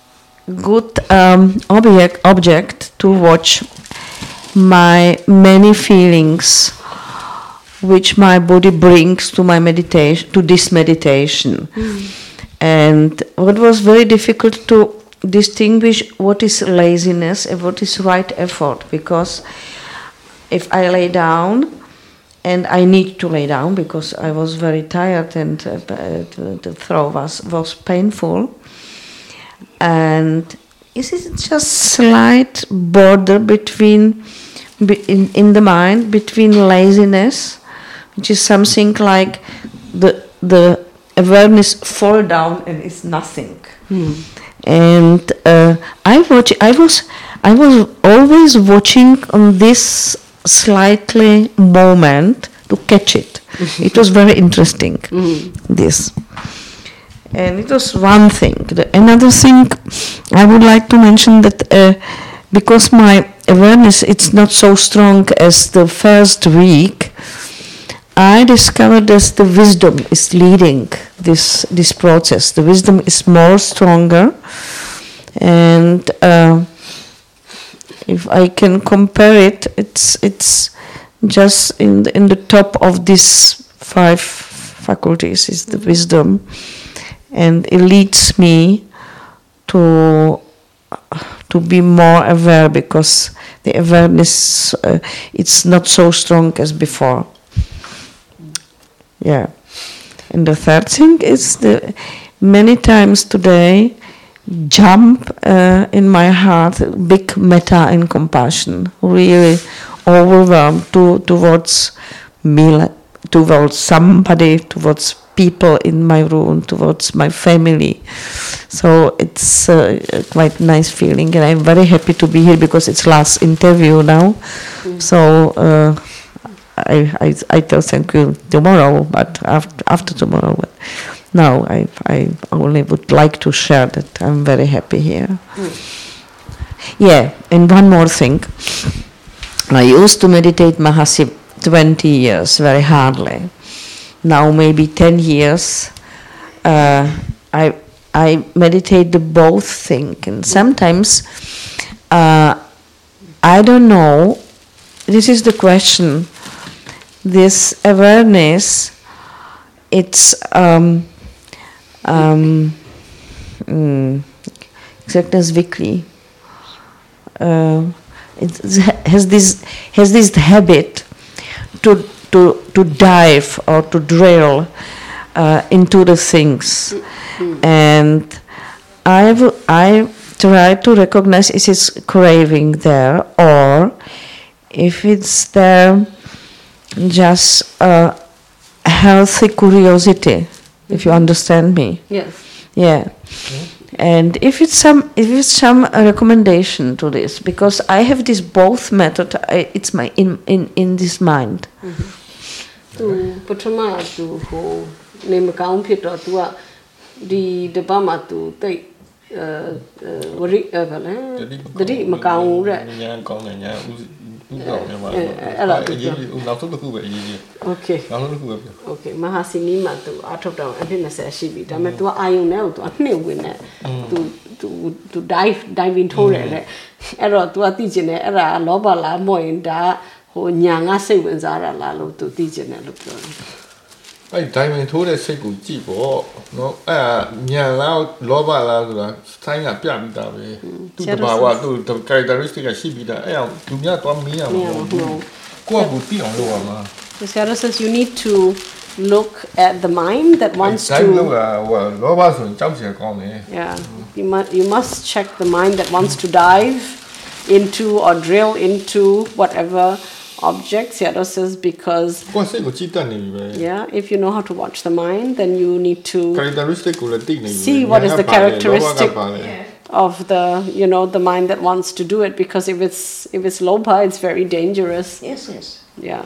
object to watch my many feelings which my body brings to my meditation, to this meditation. And what was very difficult to distinguish what is laziness and what is right effort, because if I lay down, and I need to lay down because I was very tired and the throat was painful, and is it just slight border between in the mind between laziness, which is something like the awareness fall down and it's nothing. And I was always watching on this slightly moment to catch it. It was very interesting, this. And it was one thing. Another thing I would like to mention, that because my awareness it's not so strong as the first week, I discovered that the wisdom is leading this process. The wisdom is more stronger, and if I can compare it, it's just in the top of these 5 faculties is the wisdom, and it leads me to be more aware, because the awareness it's not so strong as before. Yeah, and the third thing is many times today jump in my heart big metta and compassion, really overwhelmed towards me, towards somebody, towards people in my room, towards my family. So it's quite nice feeling, and I'm very happy to be here because it's last interview now. So I tell thank you tomorrow, but after tomorrow. But now I only would like to share that I'm very happy here. Yeah, and one more thing. I used to meditate Mahasi 20 years very hardly, now maybe 10 years, I meditate the both thing, and sometimes I don't know. This is the question. This awareness, it's exactness weekly. It has this habit to dive or to drill into the things, and I try to recognize if it's craving there or if it's there just a healthy curiosity, if you understand me. Yes. Yeah. And if it's some recommendation to this, because I have this both method, it's my in this mind. To patrama to ho name account pit or to the bama to take worry the deep Macau. Okay. Okay. Mahasinima to Atopdown and Hinasashibi. Dame to Ionel to a new winner to dive into it. Error to a teaching era, Lobala, Moinda, who Nyanga Sevens are a lalo to teaching a look. I dive into the second chipo, no, Nyala, Lobala, tying up Yamida, to the Bawa, to the characteristic of Shibida, to Mia. The Sarah says you need to look at the mind that wants to. Yeah, you must check the mind that wants to dive into or drill into whatever object. Sayadaw says because if you know how to watch the mind, then you need to see what is the characteristic of the the mind that wants to do it, because if it's lobha, it's very dangerous. Yes. Yeah.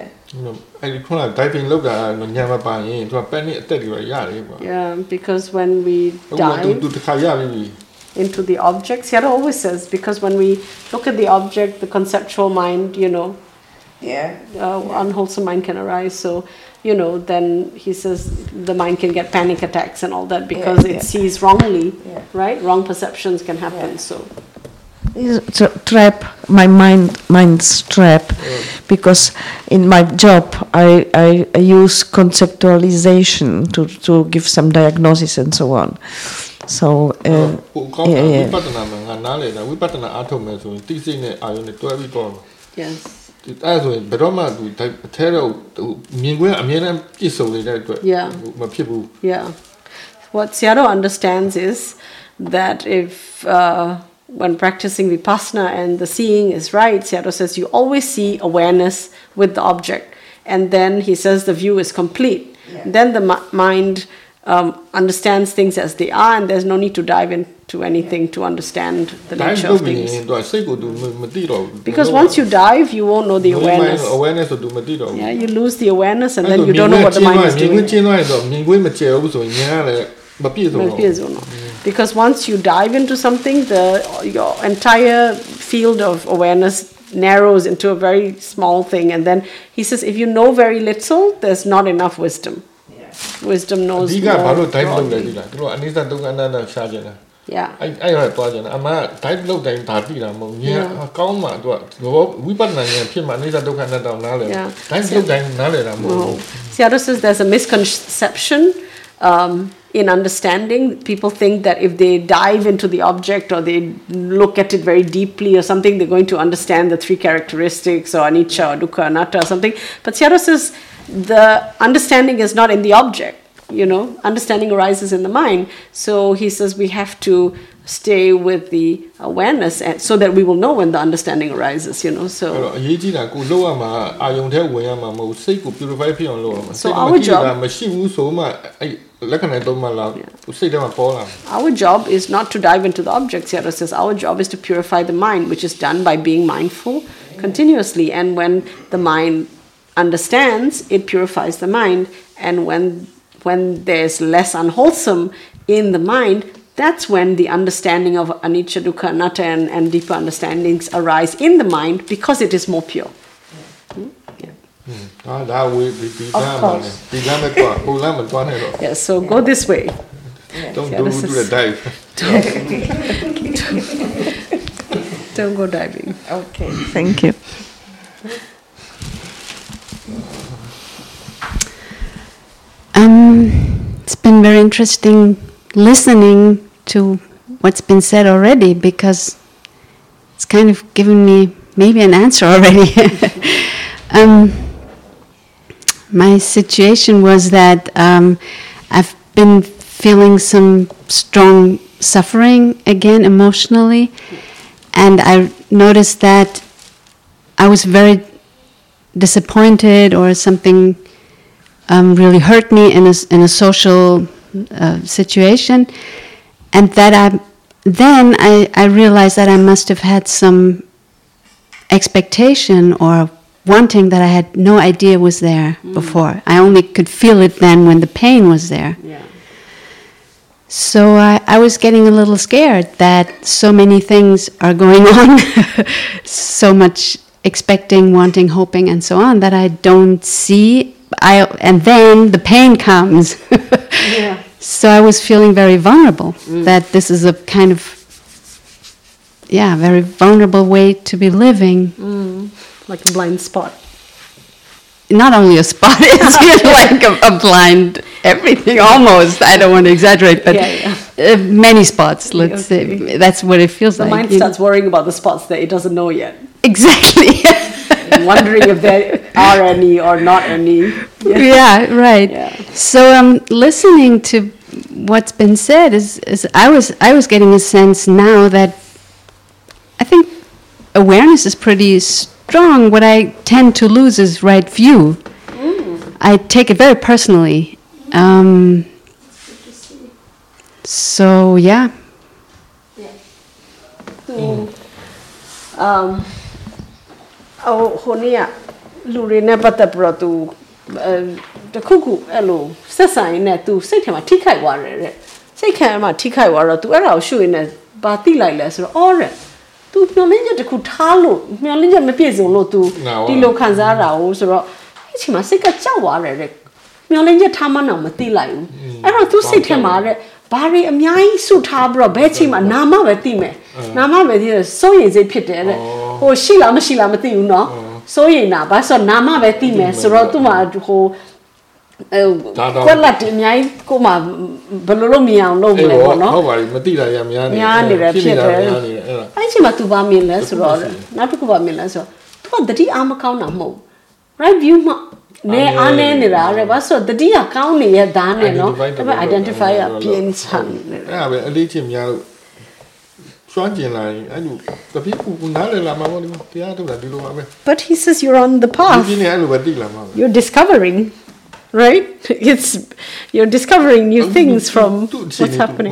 Yeah, because when we dive into the object, Sayadaw always says, because when we look at the object, the conceptual mind, unwholesome mind can arise. So, then he says the mind can get panic attacks and all that because it sees wrongly, right? Wrong perceptions can happen. So. It's a trap, my mind's trap, because in my job I use conceptualization to give some diagnosis and so on. So yes. Yeah. What Sayadaw understands is that if when practicing Vipassana and the seeing is right, Sayadaw says you always see awareness with the object, and then he says the view is complete. Then the mind understands things as they are, and there's no need to dive into anything to understand the nature of things. Because once you dive, you won't know the awareness. Yeah, you lose the awareness, and then you don't know what the mind is doing. Because once you dive into something, your entire field of awareness narrows into a very small thing, and then he says if you know very little, there's not enough wisdom. Wisdom knows more broadly. Yeah. Sayadaw says there's a misconception in understanding. People think that if they dive into the object or they look at it very deeply or something, they're going to understand the three characteristics or anicca or dukkha, anatta or something. But Sayadaw says the understanding is not in the object. Understanding arises in the mind. So he says we have to stay with the awareness so that we will know when the understanding arises, So our job is not to dive into the object. Sayadaw says our job is to purify the mind, which is done by being mindful continuously. And when the mind understands, it purifies the mind. And when there's less unwholesome in the mind, that's when the understanding of anicca, dukkha, anatta and deeper understandings arise in the mind, because it is more pure. Of course. Yes, so go this way. Don't do the dive. Don't go diving. Okay, thank you. It's been very interesting listening to what's been said already, because it's kind of given me maybe an answer already. My situation was that I've been feeling some strong suffering again emotionally, and I noticed that I was very disappointed, or something really hurt me in a social situation, and that I realized that I must have had some expectation or wanting that I had no idea was there before. I only could feel it then when the pain was there. Yeah. So I was getting a little scared that so many things are going on, so much expecting, wanting, hoping, and so on, that I don't see. And then the pain comes. Yeah. So I was feeling very vulnerable, that this is a kind of, very vulnerable way to be living. Like a blind spot. Not only a spot, it's like a blind everything almost. I don't want to exaggerate, but many spots, let's say. That's what it feels like. The mind starts worrying about the spots that it doesn't know yet. Exactly. Wondering if there are any or not any. Yeah, right. Yeah. So listening to what's been said is I was getting a sense now that I think awareness is pretty strong. What I tend to lose is right view. I take it very personally. So yeah. Honia, Lurina Batabratu, the cuckoo, hello, Sassine, to say him a tikai warrior. Say him a tikai warrior to allow showing a bati like less or to Nolinja de Kutalo, Nolinja Mepizolo to Dilo Kanzara also. It's him a sick a chawarrior. Nolinja Tamana Matiline. I want to say him a Barry a Miai Sutabra, Betty, and Nama Betime. Nama Betty, so is a pit. Oh, Sheila Mati, you know. So you know, but so Nama Betime, Sorotuma, who Latin Yai Coma Bolomia, no, Matilla Yami, I see Matuba Millas, not to Cuba Millas, what the tea Amacana Mo. Right view. Ne anenira so the dia count ya dane no identify a pian's hand. Yeah, but a little yellow. But he says you're on the path. You're discovering, right? You're discovering new things from what's happening.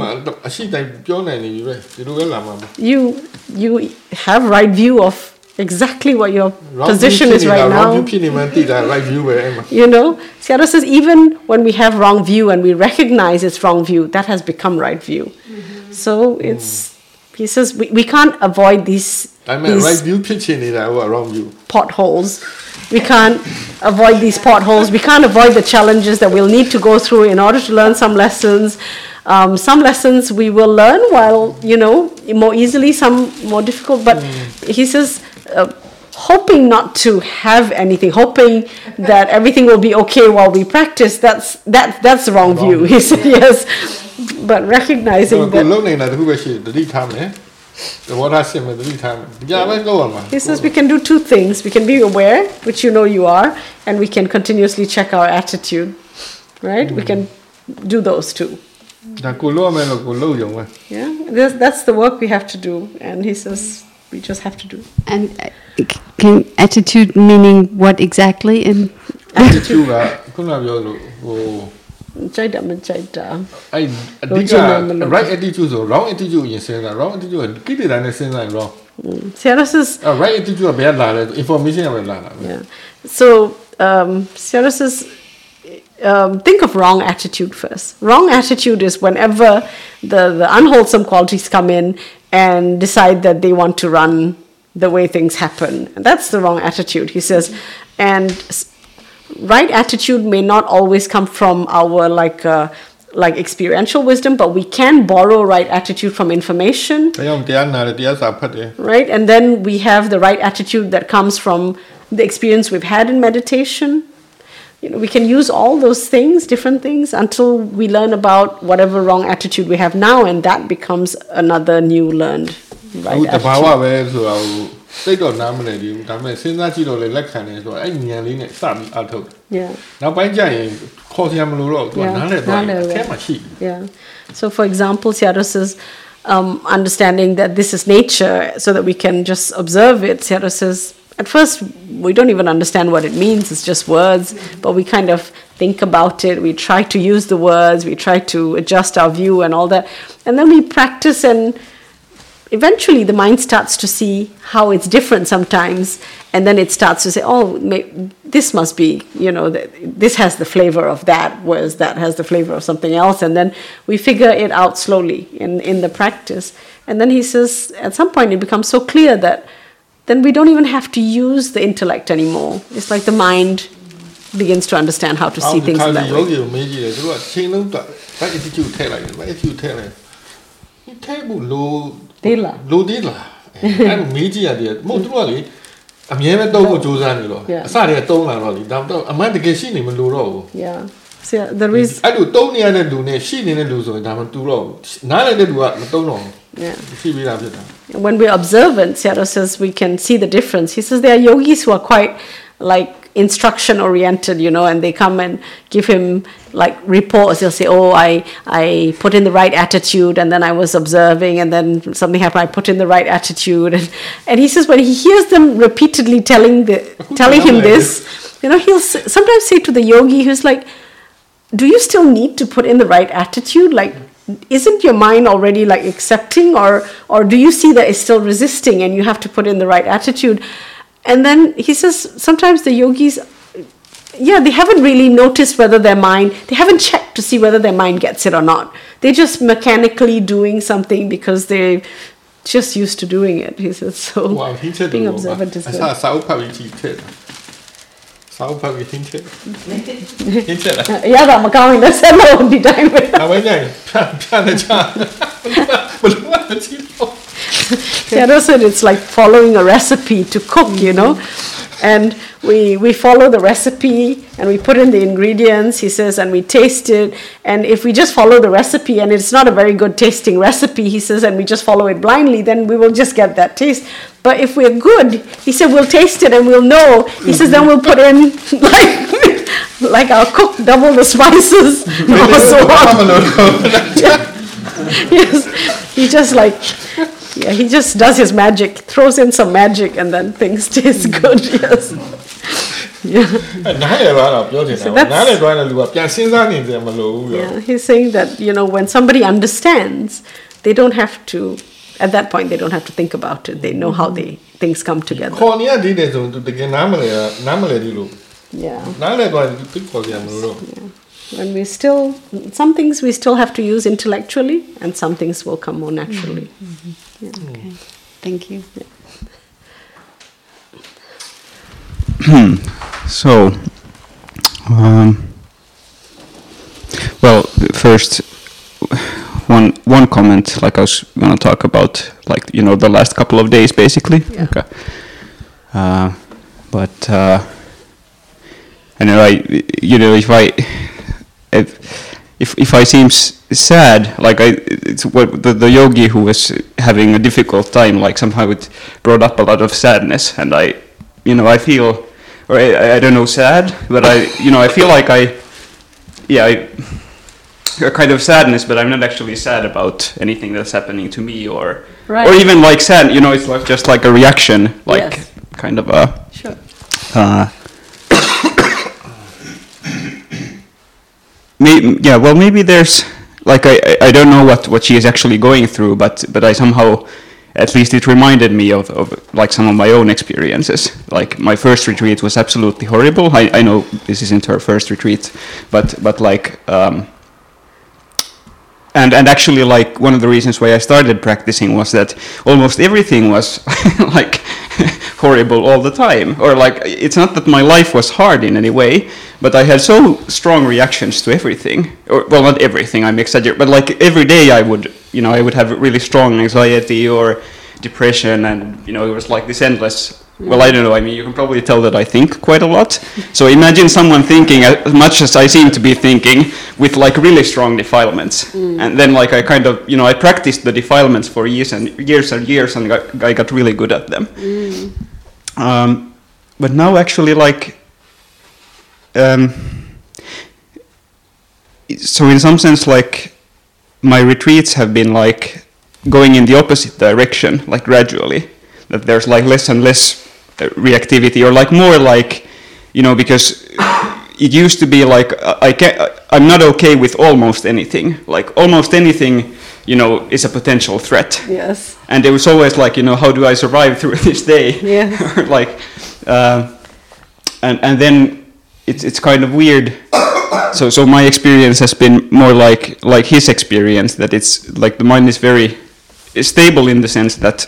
You have right view of exactly what your position is right now. You know, Seattle says even when we have wrong view and we recognize it's wrong view, that has become right view. So he says we can't avoid these right view pitching it wrong view. Potholes. We can't avoid these potholes. We can't avoid the challenges that we'll need to go through in order to learn some lessons. Some lessons we will learn while, more easily, some more difficult. But he says, hoping not to have anything, hoping that everything will be okay while we practice, that's the wrong view. He said, yes. But recognizing that. He says we can do two things. We can be aware, which you are, and we can continuously check our attitude. Right? We can do those two. Yeah, that's the work we have to do. And he says we just have to do. And can attitude meaning what exactly? In attitude, right attitude or wrong attitude in saying that wrong attitude, get it and the same line wrong. Sarah says right attitude of bad information about yeah. So Sarah says think of wrong attitude first. Wrong attitude is whenever the unwholesome qualities come in and decide that they want to run the way things happen. And that's the wrong attitude, he says. And right attitude may not always come from our like experiential wisdom, but we can borrow right attitude from information. Right? And then we have the right attitude that comes from the experience we've had in meditation. We can use all those things, different things, until we learn about whatever wrong attitude we have now, and that becomes another new learned right attitude. Yeah. Yeah. So for example, Sayadaw says, understanding that this is nature so that we can just observe it. Sayadaw says, at first we don't even understand what it means, it's just words, but we kind of think about it, we try to use the words, we try to adjust our view and all that. And then we practice, and eventually the mind starts to see how it's different sometimes, and then it starts to say, oh, this must be, this has the flavor of that, whereas that has the flavor of something else, and then we figure it out slowly in the practice. And then he says, at some point it becomes so clear that then we don't even have to use the intellect anymore. It's like the mind begins to understand how to see things in that way. Yeah. So the reason. Yeah. When we're observant, Sayadaw says we can see the difference. He says there are yogis who are quite like instruction oriented, and they come and give him like reports. They'll say, oh, I put in the right attitude, and then I was observing, and then something happened, I put in the right attitude. And he says when he hears them repeatedly telling him this, he'll sometimes say to the yogi who's like, do you still need to put in the right attitude? Like, isn't your mind already like accepting, or do you see that it's still resisting and you have to put in the right attitude? And then he says sometimes the yogis, they haven't really noticed whether their mind, they haven't checked to see whether their mind gets it or not. They're just mechanically doing something because they're just used to doing it. He says, so being observant is good. Sayadaw said it's like following a recipe to cook, and we follow the recipe and we put in the ingredients, he says, and we taste it. And if we just follow the recipe and it's not a very good tasting recipe, he says, and we just follow it blindly, then we will just get that taste. But if we're good, he said, we'll taste it and we'll know. He says, then we'll put in like our cook, double the spices or so on. Yes, he just he just does his magic, throws in some magic, and then things taste good. Yes. Yeah. He's saying that when somebody understands, they don't have to. At that point, they don't have to think about it. They know how things come together. When some things we still have to use intellectually, and some things will come more naturally. Yeah, okay. Thank you. So, well, first, one comment, like I was going to talk about, the last couple of days, basically. Yeah. Okay. But I know if I seem sad, it's what the yogi who was having a difficult time, somehow it brought up a lot of sadness, and I feel, or I don't know, sad, but I feel like a kind of sadness, but I'm not actually sad about anything that's happening to me, or even sad. It's just like a reaction, yes. Kind of a. Sure. Maybe there's I don't know what she is actually going through, but I somehow, at least it reminded me of some of my own experiences. My first retreat was absolutely horrible. I know this isn't her first retreat, but and actually one of the reasons why I started practicing was that almost everything was horrible all the time, or like it's not that my life was hard in any way, but I had so strong reactions to everything, or well, not everything, I'm exaggerating, but like every day I would have really strong anxiety or depression, and it was like this endless. Well, I don't know. I mean, you can probably tell that I think quite a lot. So imagine someone thinking as much as I seem to be thinking, with like really strong defilements. And then like I kind of, I practiced the defilements for years and years, and I got really good at them. But now actually like, so in some sense like my retreats have been like going in the opposite direction, like gradually. That there's like less and less reactivity, or like more like, because it used to be like I'm not okay with almost anything. Like almost anything, is a potential threat. Yes. And it was always like, how do I survive through this day? Yes. Or like, and then it's kind of weird. So my experience has been more like his experience, that it's like the mind is very stable in the sense that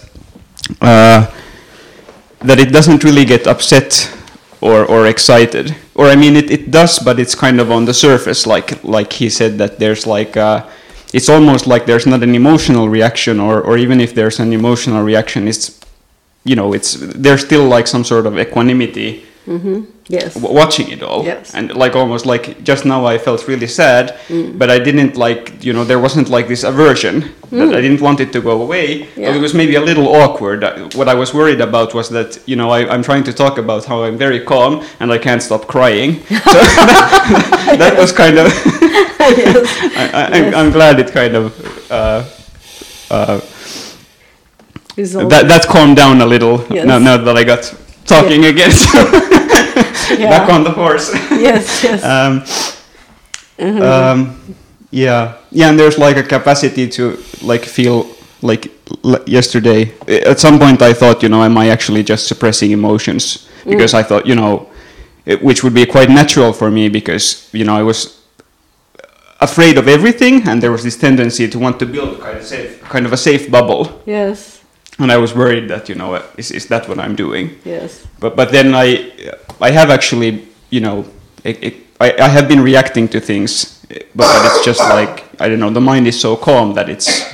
that it doesn't really get upset or excited, or I mean it does, but it's kind of on the surface, like he said, that there's like it's almost like there's not an emotional reaction, or even if there's an emotional reaction, it's there's still like some sort of equanimity. Yes. Watching it all. Yes. And like almost like just now I felt really sad, but I didn't like, there wasn't like this aversion that I didn't want it to go away. It was maybe a little awkward. What I was worried about was that, I'm trying to talk about how I'm very calm and I can't stop crying. So that was kind of, I'm glad it kind of, that calmed down a little now that I got talking again. Back on the horse. Yes. And there's like a capacity to like feel like yesterday. At some point I thought, am I actually just suppressing emotions? Because I thought, which would be quite natural for me, because I was afraid of everything, and there was this tendency to want to build kind of a safe bubble. Yes. And I was worried that, is that what I'm doing? Yes. But then I have actually, I have been reacting to things, but it's just like, I don't know, the mind is so calm that it's,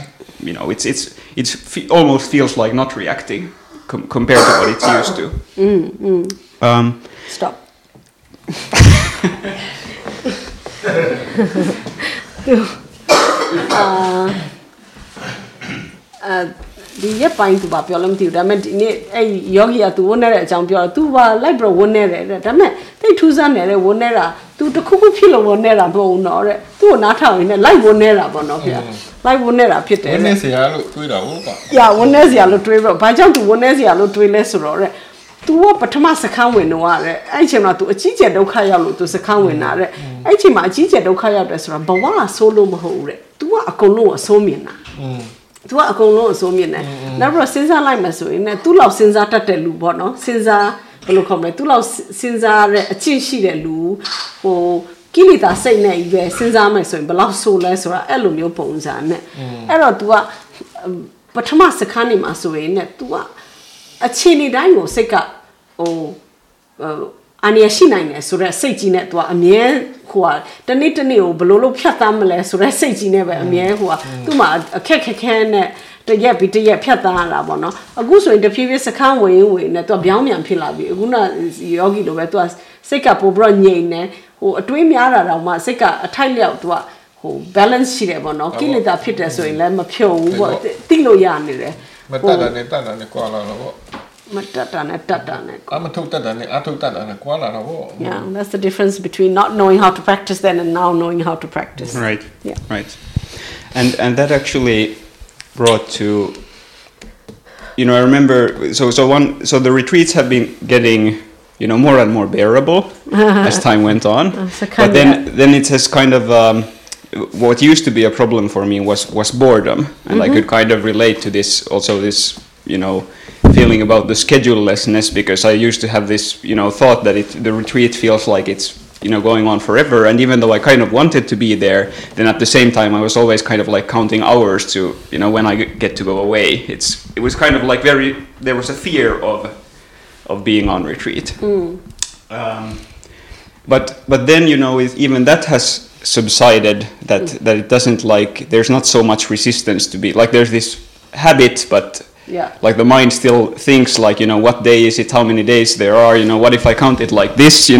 almost feels like not reacting compared to what it's used to. Stop. The yep buying to Bapiolum to them, a yogi at the one at Jampior, two libra one ere, they choose an ere one era, to the cuckoo pillow one era bone or two not how in a live one era bonopia, like one era pit. Yeah, one ezia look to by jump to one ezia look to a lesser or to what Patamas account when no are, I came out to a chicha do kaya to the account when are, I came out chicha do kaya restaurant, but one solo mahore, to what a colo so mina. Tu a kong lo so mi ne na ro sin sa lai ma so yin ne tu law sin sa tat de lu bo no sin sa blo lo khom le tu law sin sa de a chin shi de lu ho kilita sai ne yue sin sa mai so yin blo so le so ra ai lo myo pong sa ne ai ro tu a pathama sakha ni ma so yin ne tu a achi ni dai ko sai ka ho ania shi nai ne so ra sai ji ne tu a amyeဟိုကတနေ့တနေ့ကိုဘလို့လို့ဖြတ်သားမလဲဆိုတော့စိတ်ကြီးနဲ့ပဲအမြဲဟိုကသူ့မှာအခက်ခဲနဲ့တရက်ပြီးတရက်ဖြတ်သားရတာပေါ့နော်အခုဆိုရင်တဖြည်းဖြည်းစခန်းဝင်နဲ့သူကပြောင်းပြန်ဖြစ်လာပြီအခုနယောဂီလိုပဲသူကစိတ်ကပိုပြီးတော့ငြိမ်နေဟိုအတွေးများတာတော့မှစိတ်ကအထိုက်လျောက်သူကဟို balance ရှိတယ်ပေါ့နော်ကိလေသာဖြစ်တယ်ဆိုရင်လည်းမဖြုတ်ဘူးပေါ့သိလို့ရနေတယ်မတတ်တာနဲ့ကွာလာတော့ပေါ့ Yeah, that's the difference between not knowing how to practice then and now knowing how to practice. Right. Yeah. Right. And that actually brought to, I remember so the retreats have been getting more and more bearable as time went on. But then it has kind of what used to be a problem for me was boredom, and I could kind of relate to this feeling about the schedulelessness, because I used to have this thought that the retreat feels like it's going on forever. And even though I kind of wanted to be there, then at the same time I was always kind of like counting hours to, when I get to go away. It was kind of like there was a fear of being on retreat. But then, even that has subsided, that it doesn't there's not so much resistance to be, there's this habit, but like the mind still thinks what day is it, how many days there are, what if I count it like this,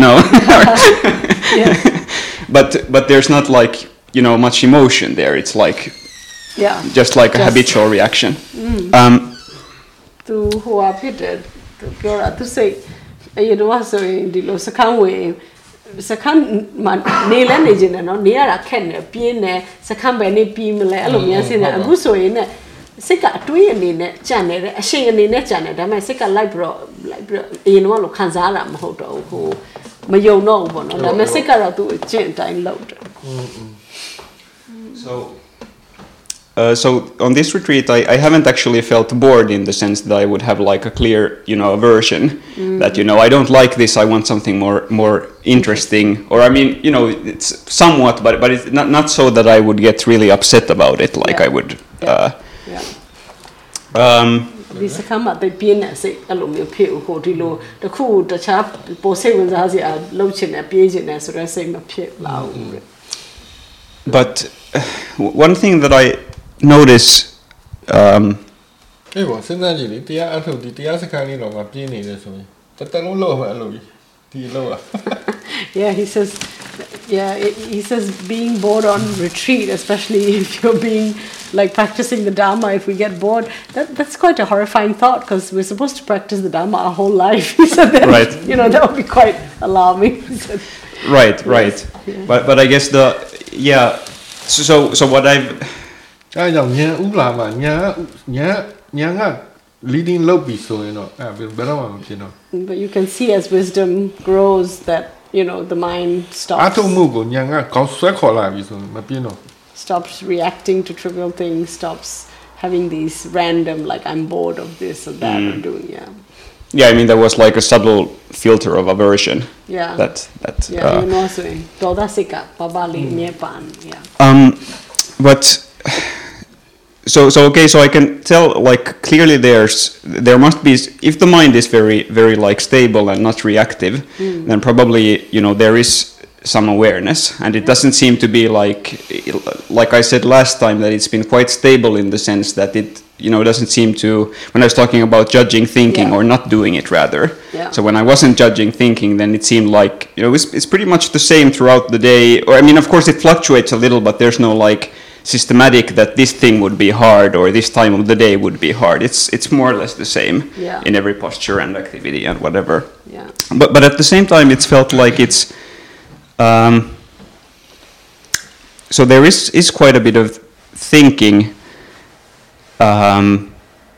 but there's not much emotion there. It's just like a habitual reaction. To who are pitted to say, so in Sakan Nailan agent and on near a can appear ne Sakan by Nepim Alumias in a Guso in a Sika twin in a channel, a shame in a channel, and my Sika libro in one of Kanzara Moto who Mayo no one, and the Sika to a gentile load. So on this retreat, I haven't actually felt bored in the sense that I would have a clear, aversion that, I don't like this, I want something more interesting. Or I mean, it's somewhat, but it's not so that I would get really upset about it like I would. This come at the piano, say, aluminium pill, Hotilo, the cool, the chap, Posevans has a lotion, a pigeon, as I say, a pit loud. But one thing that I notice yeah, he says being bored on retreat, especially if you're being practicing the Dharma, if we get bored, that's quite a horrifying thought, because we're supposed to practice the Dharma our whole life. He said that, right. That would be quite alarming. Right. Yes. But I guess so what I've leading low so but you can see as wisdom grows that the mind stops reacting to trivial things, stops having these random I'm bored of this or that or doing I mean there was a subtle filter of aversion but so okay, so I can tell clearly there must be, if the mind is very very stable and not reactive, then probably there is some awareness, and it doesn't seem to be like I said last time, that it's been quite stable in the sense that it doesn't seem to, when I was talking about judging thinking or not doing it rather. So when I wasn't judging thinking, then it seemed it's pretty much the same throughout the day. Or I mean, of course it fluctuates a little, but there's no systematic that this thing would be hard or this time of the day would be hard. It's more or less the same in every posture and activity and whatever. But at the same time, it's felt like it's so there is quite a bit of thinking, and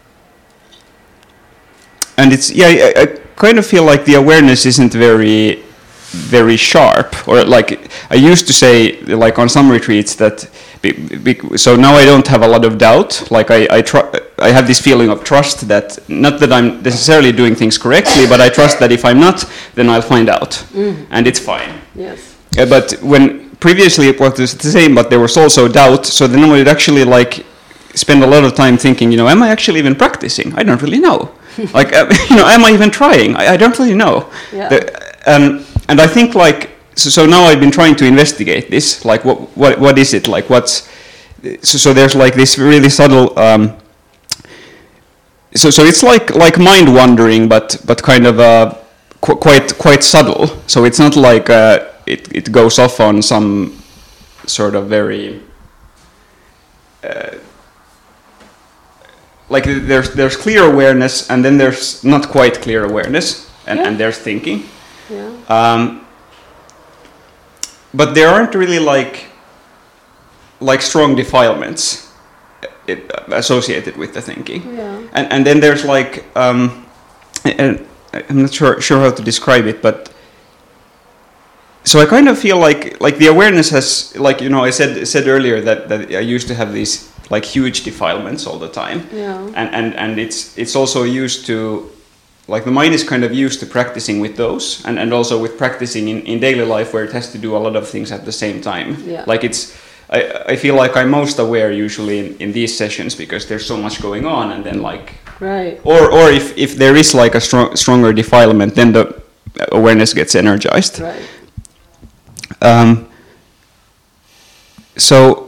it's I kind of feel like the awareness isn't very very sharp, or I used to say on some retreats that so now I don't have a lot of doubt, I have this feeling of trust, that not that I'm necessarily doing things correctly, but I trust that if I'm not, then I'll find out and it's fine. Yes. But when previously it was the same, but there was also doubt, so then I would actually spend a lot of time thinking, am I actually even practicing? I don't really know. Am I even trying? I don't really know. And I think so now I've been trying to investigate this, what is it, so there's this really subtle, so it's like mind wandering, but kind of quite subtle. So it's not it goes off on some sort of very there's clear awareness, and then there's not quite clear awareness, and there's thinking. But there aren't really strong defilements associated with the thinking. And then there's and I'm not sure how to describe it, but so I kind of feel like the awareness has, I said earlier that I used to have these huge defilements all the time, and it's also used to like the mind is kind of used to practicing with those, and also with practicing in daily life where it has to do a lot of things at the same time. Yeah. Like I feel like I'm most aware usually in these sessions because there's so much going on, and then like right. Or if there is like a stronger defilement, then the awareness gets energized. Right. So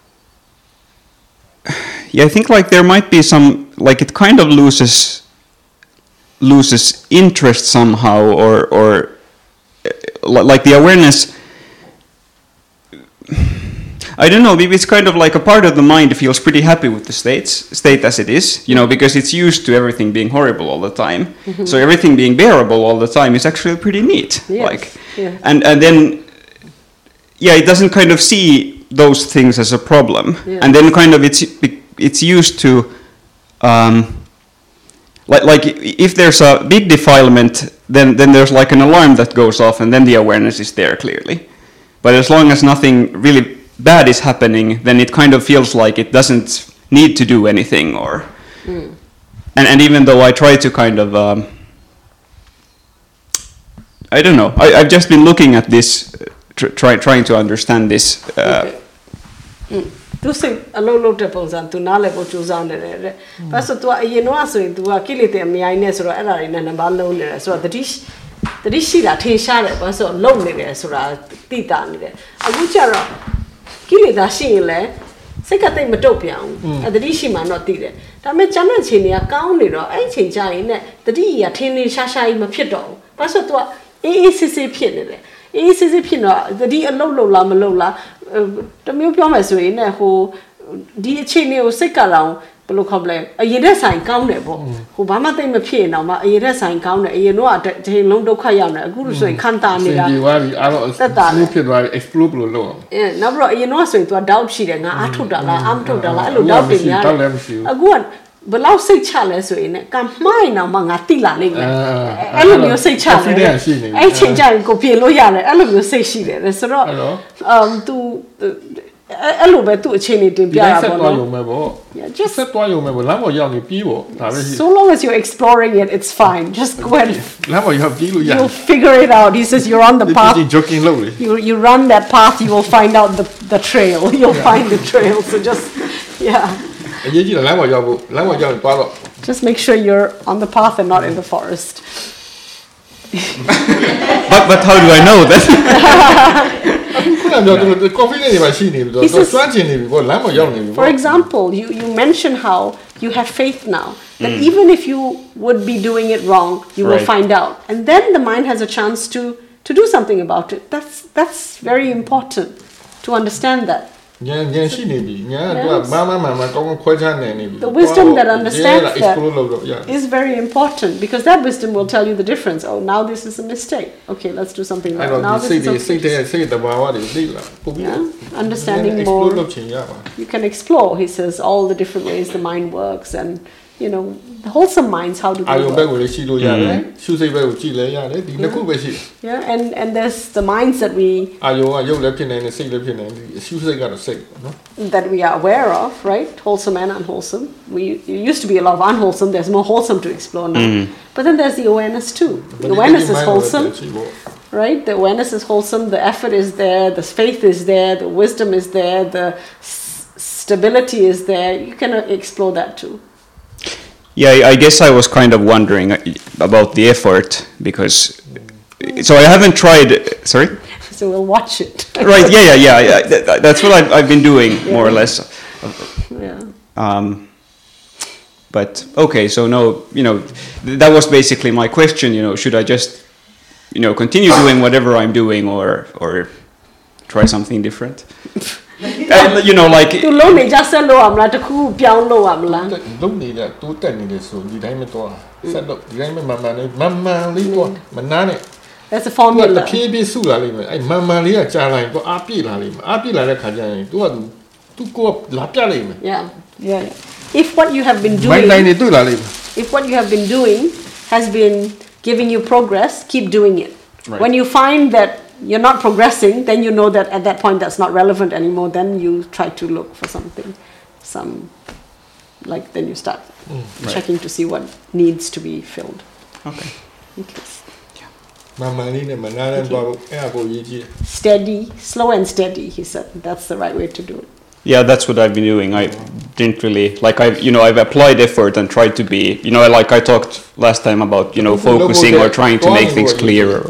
yeah, I think like there might be some, like it kind of loses interest somehow, or like the awareness, I don't know, maybe it's kind of like a part of the mind feels pretty happy with the state as it is, you know, because it's used to everything being horrible all the time. Mm-hmm. So everything being bearable all the time is actually pretty neat. Yes. Like, yeah. And then, yeah, it doesn't kind of see those things as a problem. Yeah. And then kind of it's used to, like if there's a big defilement, then there's like an alarm that goes off, and then the awareness is there clearly. But as long as nothing really bad is happening, then it kind of feels like it doesn't need to do anything, or and even though I try to kind of I don't know, I've just been looking at this, trying to understand this. Okay. သူစိတ်အလုံးလုံးတဲ့ပုံစံသူနားလည်ဖို့ကြိုးစားနေတယ်တဲ့။ဒါဆို तू အရင်တော့ဆိုရင် तू ကကိလေသာအများကြီးနဲ့ဆိုတော့အဲ့ဒါတွေနဲ့နံပါတ်လုံးနေတယ်ဆိုတော့တတိရှိတာထင်ရှားတယ်ဘာဆိုလုံနေတယ်ဆိုတာသိတာနေတယ်။အခုကျတော့ကိလေသာရှိရင်လည်းစိတ်ကတိတ်မတုတ်ပြန်ဘူး။အဲ့တတိရှိမှတော့သိတယ်။ဒါပေမဲ့ကျန်တဲ့ချိန်တွေကကောင်းနေတော့အဲ့ချိန်ကျရင်နဲ့တတိကထင်းထင်းရှားရှားကြီးမဖြစ်တော့ဘူး။ဘာဆို तू ကအေးစစ်စစ်ဖြစ်နေတယ်။အေးစစ်စစ်ဖြစ်တော့တတိအလုံးလုံးလားမလုံးလားတမျိုးပြောမယ်ဆိုရင်ねဟိုဒီအခြေအနေကိုစိတ်ကတော့ဘယ်လိုခေါ်မလဲအရင်တဲ့ဆိုင်ကောင်းတယ်ပေါ့ဟိုဘာမှသိမဖြစ်ရင်တော့မှအရင်တဲ့ဆိုင်ကောင်းတယ်အရင်တော့တစ်ချိန်လုံးဒုက္ခရောက်နေအခုဆိုရင်ခံတာနေတာဒီဝါဒီအားတော့ဖြစ်သွားပြီ explode လို့လုပ်အောင်နောက်ပြီးတော့အရင်တော့ဆိုရင် तू က doubt ရှိတယ်ငါအထုတ်တာလားအမထုတ်တာလားအဲ့လို doubt တွေများတယ်အခုကဘယ်လောက်စိတ်ချလဲဆိုရင်ねကမှိုင်းတော့မှငါတိလာလိမ့်မယ်အဲ့လိုမျိုးစိတ်ချတယ်အဲ့ချိန်ကျရင်ကိုပြေလို့ရတယ်အဲ့လိုမျိုးစိတ်ရှိတယ်ဆိုတော့तू အဲ့လိုပဲသူ့အခြေအနေတင်ပြတာပေါ့နော် just ဆက်သွားရုံပဲပေါ့လမ်းပေါ်ရောက်နေပြီးပေါ့ဒါပဲရှိ So long as you're exploring it it's fine just go ahead လမ်းပေါ်ရောက်ပြီးလို့ရ You'll figure it out he says you're on the path you run that path you will find out the trail you'll find the trail so just yeah အရေးကြီးတယ်လမ်းပေါ်ရောက်ဖို့လမ်းပေါ်ရောက်ရင်သွားတော့ Just make sure you're on the path and not in the forest but how do I know that For example, you mention how you have faith now that even if you would be doing it wrong, you will find out, and then the mind has a chance to do something about it. That's very important to understand that. The wisdom that understands that is very important because that wisdom will tell you the difference. Oh, now this is a mistake. Okay, let's do something like now this is understanding more. You can explore, he says, all the different ways the mind works and you know, the wholesome minds, how do they work? Yeah, and there's the minds that we are aware of, right? Wholesome and unwholesome. There used to be a lot of unwholesome, there's more wholesome to explore now. But then there's the awareness too. The awareness is wholesome, right? The awareness is wholesome, the effort is there, the faith is there, the wisdom is there, the stability is there. You can explore that too. Yeah, I guess I was kind of wondering about the effort because, so I haven't tried. Sorry. So we'll watch it. Right. Yeah. That's what I've been doing more or less. Yeah. But okay, so no, you know, that was basically my question. You know, should I just, you know, continue doing whatever I'm doing or try something different? You know, like သူလုံးနေကြဆက်လို့ရမလားတခုပြောင်းလို့ရမလားလုံးနေတဲ့တိုးတက်နေတယ်ဆိုဒီတိုင်းမတော့ဆက်တော့ဒီတိုင်းမမှန်လေးတော့မနားနဲ့ That's a formula တဖြည်းဖြည်းစုလာလိမ့်မယ်အဲ့မှန်လေးကကြာလာရင်တော့အားပြည့်လာလိမ့်မယ်အားပြည့်လာတဲ့ခါကျရင်သူကိုလာပြလိမ့်မယ် Yeah If what you have been doing If what you have been doing has been giving you progress keep doing it When you find that you're not progressing, then you know that at that point that's not relevant anymore. Then you try to look for something, then you start checking to see what needs to be filled. Okay. Steady, slow and steady, he said. That's the right way to do it. Yeah, that's what I've been doing. I didn't really I've applied effort and tried to be, like I talked last time about, focusing or trying to make things clearer.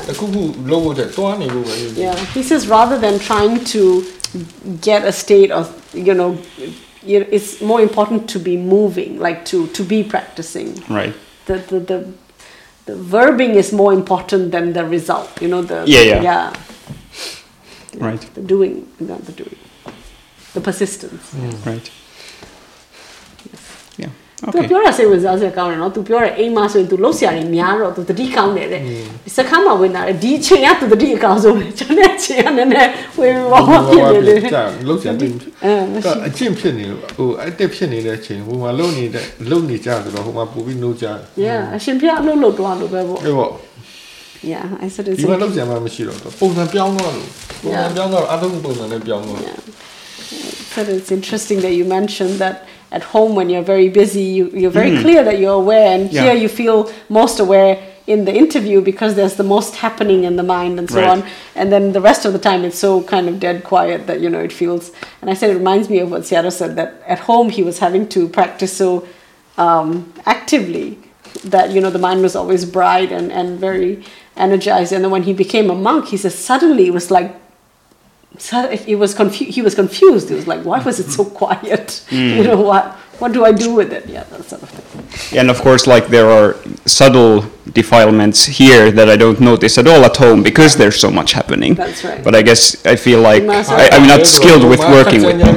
Yeah, he says rather than trying to get a state of, it's more important to be moving, like to be practicing. Right. The verbing is more important than the result, Yeah. Right. The doing, not the doing. The persistence. Right. Yeah. Okay. သူပြောတာစိတ်ဝင်စားစရာကောင်းတယ်နော်။ तू ပြောတယ်အိမ်မှာဆိုရင် तू လှုပ်ရှားနေများတော့ तू တတိကောင်းတယ်တဲ့။စခန်းမှာဝင်လာတယ်ဒီအချိန်က तू တတိအကောင်းဆုံးပဲ။ကျွန်တော်အချိန်ကနည်းနည်းဝင်ဝါဖြစ်နေတယ်။လှုပ်ရှားတယ်။အချင်းဖြစ်နေလို့ဟိုအတက်ဖြစ်နေတဲ့အချိန်ဟိုမှာလုံနေကြဆိုတော့ဟိုမှာပူပြီးနှုတ်ကြတယ်။ Yeah အရှင်ဖျားလှုပ်တော့လို့ပဲပေါ့။ဟုတ်ပေါ့ Yeah, I said it's ဒီမှာလှုပ်ရှားမှမရှိတော့ပုံစံပြောင်းတော့လို့ပုံစံပြောင်းတော့အထုံးပုံစံနဲ့ပြောင်းတော့ But it's interesting that you mentioned that at home when you're very busy, you're very clear that you're aware, and here you feel most aware in the interview because there's the most happening in the mind and so on. And then the rest of the time it's so kind of dead quiet that, it feels... And I said it reminds me of what Seattle said, that at home he was having to practice so actively that, the mind was always bright and very energized. And then when he became a monk, he says suddenly it was like... He was confused. He was like, why was it so quiet? What do I do with it? Yeah, that sort of thing. And of course, there are subtle defilements here that I don't notice at all at home because there's so much happening. That's right. But I guess I feel like I'm not skilled with working with them.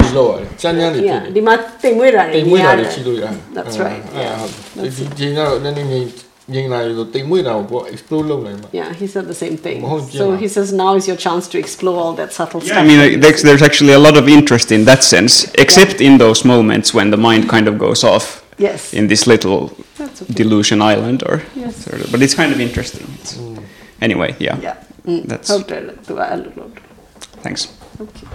That's right. Yeah, he said the same thing. So he says now is your chance to explore all that subtle stuff. I mean, there's actually a lot of interest in that sense, except in those moments when the mind kind of goes off in this little delusion island, sort of. But it's kind of interesting. Anyway, that's. Thanks. Okay.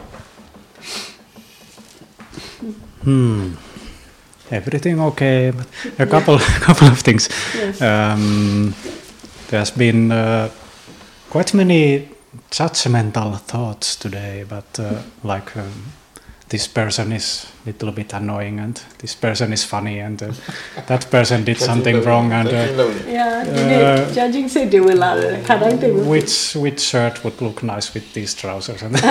Everything okay, but a couple of things. Yes. There's been quite many judgmental thoughts today, but this person is a little bit annoying, and this person is funny, and that person did something wrong, and judging say which shirt would look nice with these trousers, and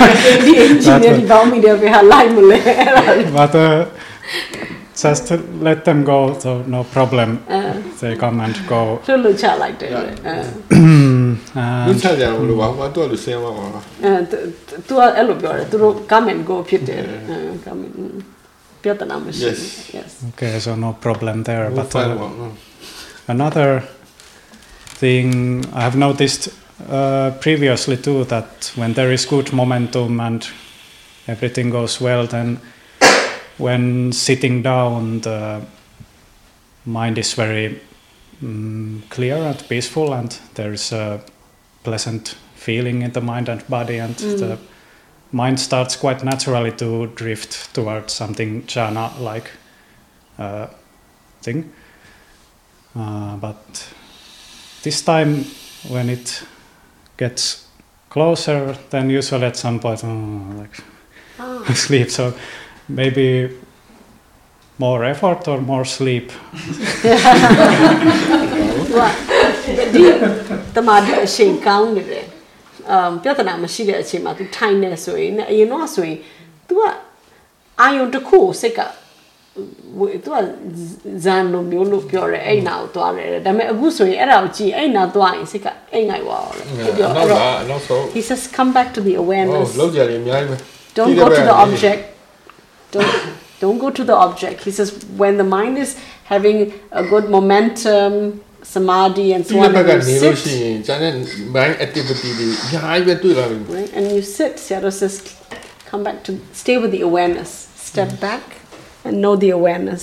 but just let them go, so no problem. They come and go. Come and go. Yes. Okay, so no problem there. But another thing I have noticed previously too, that when there is good momentum and everything goes well, then when sitting down, the mind is very clear and peaceful, and there is a pleasant feeling in the mind and body, and the mind starts quite naturally to drift towards something jhana-like thing. But this time, when it gets closer, then usually at some point, sleep. So maybe more effort or more sleep. တမာဒီအချိန်ကောင်းနေတယ်ပြဿနာမရှိတဲ့အချိန်မှာ तू ထိုင်နေဆိုရင်အရင်တော့ဆိုရင် तू ကအာယုံတစ်ခုစိတ်က तू ကဇန်လိုမျိုးလို့ပြောတယ်အဲ့နာကိုသွားတယ်ဒါပေမဲ့အခုဆိုရင်အဲ့ဒါကိုကြည့်အဲ့နာသွားရင်စိတ်ကအိမ်ငိုက်သွားတယ်ပြောတော့ He says come back to the awareness. Don't go to the object. Don't go to the object. He says when the mind is having a good momentum, samadhi and so on, and you sit, right? And you sit. Seattle says, come back to stay with the awareness. Step back and know the awareness.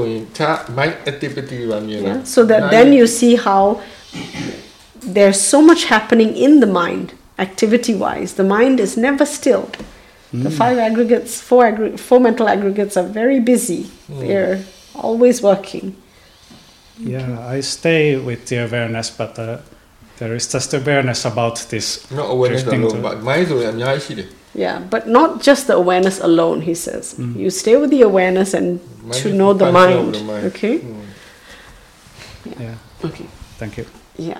So that then you see how there's so much happening in the mind, activity-wise. The mind is never still. The five aggregates, four mental aggregates are very busy. They're always working. Yeah, I stay with the awareness, but there is just awareness about this. Not awareness alone, but mind. Yeah, but not just the awareness alone, he says. You stay with the awareness and to know the mind. Okay? Yeah. Okay. Thank you. Yeah.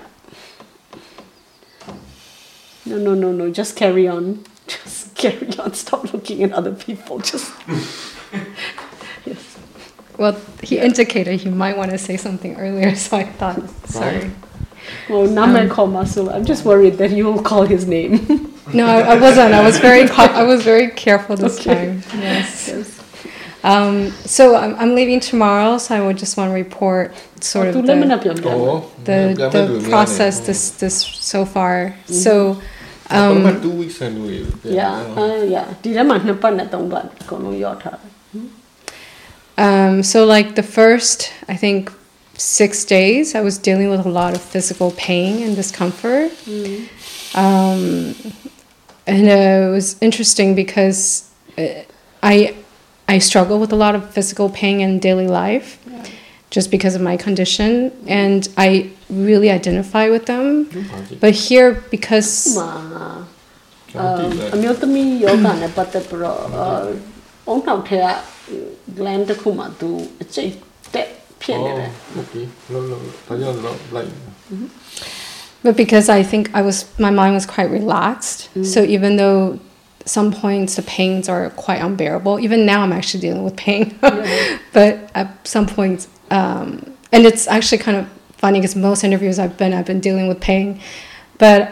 No. Just carry on. Just carry on. Stop looking at other people. Just. Yes. Well, he indicated he might want to say something earlier, so I thought, sorry. Well, Namen call Masul. I'm just worried that you will call his name. No, I wasn't. I was very careful this time. Yes. So I'm leaving tomorrow, so I would just want to report sort of the process this so far. So 2 weeks anyway. So like the first, I think 6 days, I was dealing with a lot of physical pain and discomfort. And it was interesting because I struggle with a lot of physical pain in daily life, just because of my condition, and I really identify with them. But here, because But because I think my mind was quite relaxed, so even though some points the pains are quite unbearable, even now I'm actually dealing with pain, but at some points, and it's actually kind of funny because most interviews I've been dealing with pain, but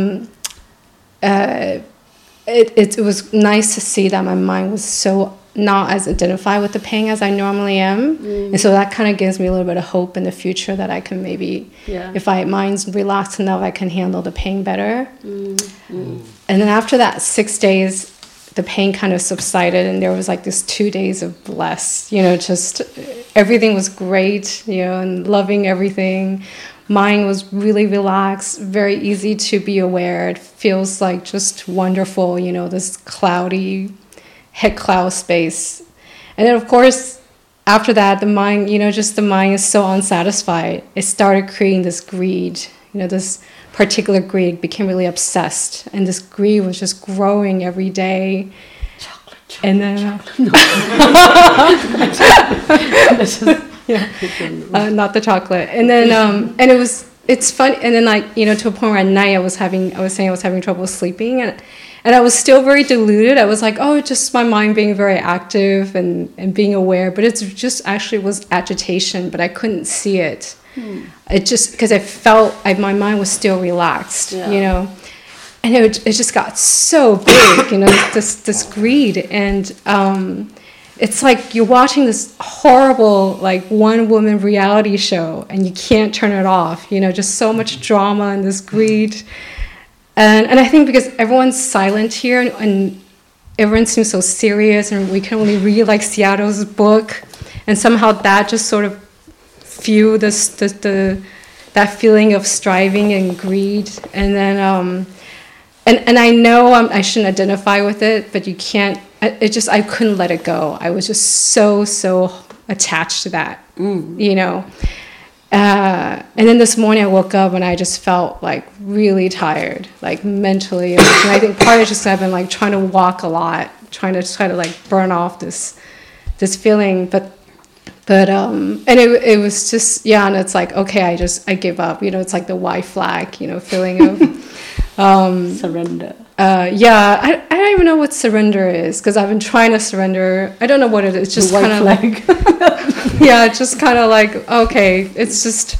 it was nice to see that my mind was so not as identified with the pain as I normally am. And so that kind of gives me a little bit of hope in the future that I can maybe, if my mind's relaxed enough, I can handle the pain better. And then after that 6 days, the pain kind of subsided, and there was like this 2 days of bliss, just everything was great, and loving everything. Mind was really relaxed, very easy to be aware. It feels like just wonderful, this cloudy head cloud space. And then of course after that the mind the mind is so unsatisfied, it started creating this greed, this particular greed became really obsessed, and this greed was just growing every day. And then not the chocolate. And then and it's fun. And then to a point where at night I was saying I was having trouble sleeping, and I was still very deluded. I was like, oh, just my mind being very active and being aware. But it's just actually was agitation, but I couldn't see it. It just, because I felt my mind was still relaxed, And it just got so big, this greed. And it's like you're watching this horrible, one-woman reality show, and you can't turn it off, just so much drama and this greed. And I think because everyone's silent here and everyone seems so serious, and we can only read Seattle's book, and somehow that just sort of fueled that feeling of striving and greed. And then and I know I shouldn't identify with it, but you can't. I couldn't let it go. I was just so attached to that, And then this morning I woke up and I just felt really tired, mentally. And I think part of just I've been trying to walk a lot, trying to burn off this feeling. But and it was just, and it's okay, I give up. It's the white flag, feeling of surrender. I don't even know what surrender is, because I've been trying to surrender. I don't know what it is. It's just kind of it's just kind of okay, it's just,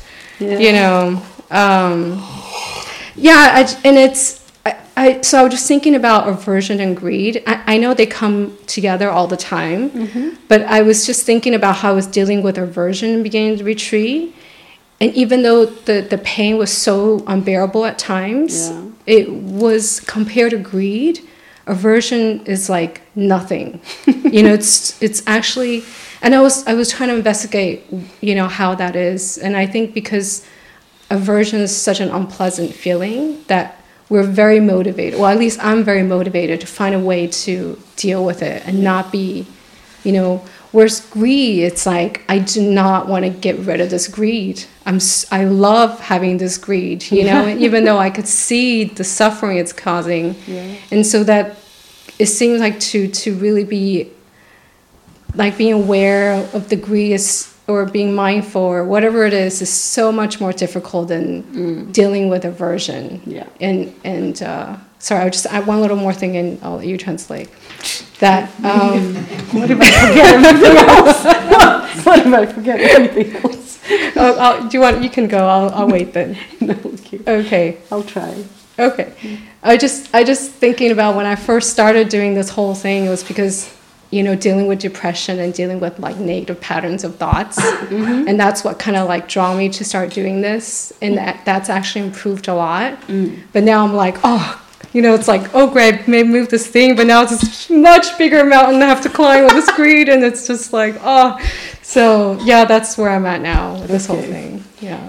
and it's, so I was just thinking about aversion and greed. I know they come together all the time, but I was just thinking about how I was dealing with aversion in the beginning of the retreat. And even though the pain was so unbearable at times, it was, compared to greed, aversion is nothing. It's actually, and I was trying to investigate, how that is. And I think because aversion is such an unpleasant feeling that we're very motivated, well, at least I'm very motivated to find a way to deal with it and not be, Whereas greed, it's like, I do not want to get rid of this greed. I love having this greed, you know, even though I could see the suffering it's causing. Yeah. And so that it seems like to really be, like being aware of the greed is, or being mindful or whatever it is so much more difficult than dealing with aversion. Yeah. And sorry, I'll just add one little more thing and I'll let you translate. That what if I forget everything else? What if I forget everything else? Do you want? You can go. I'll wait then. No, okay. I'll try. Okay. I just thinking about when I first started doing this whole thing, it was because, you know, dealing with depression and dealing with like negative patterns of thoughts, and that's what kind of like draw me to start doing this, and that's actually improved a lot. But now I'm like, oh. You know, it's like, oh, great, I may move this thing, but now it's a much bigger mountain I have to climb with this greed, and it's just like, oh. So, yeah, that's where I'm at now with this whole thing. Yeah.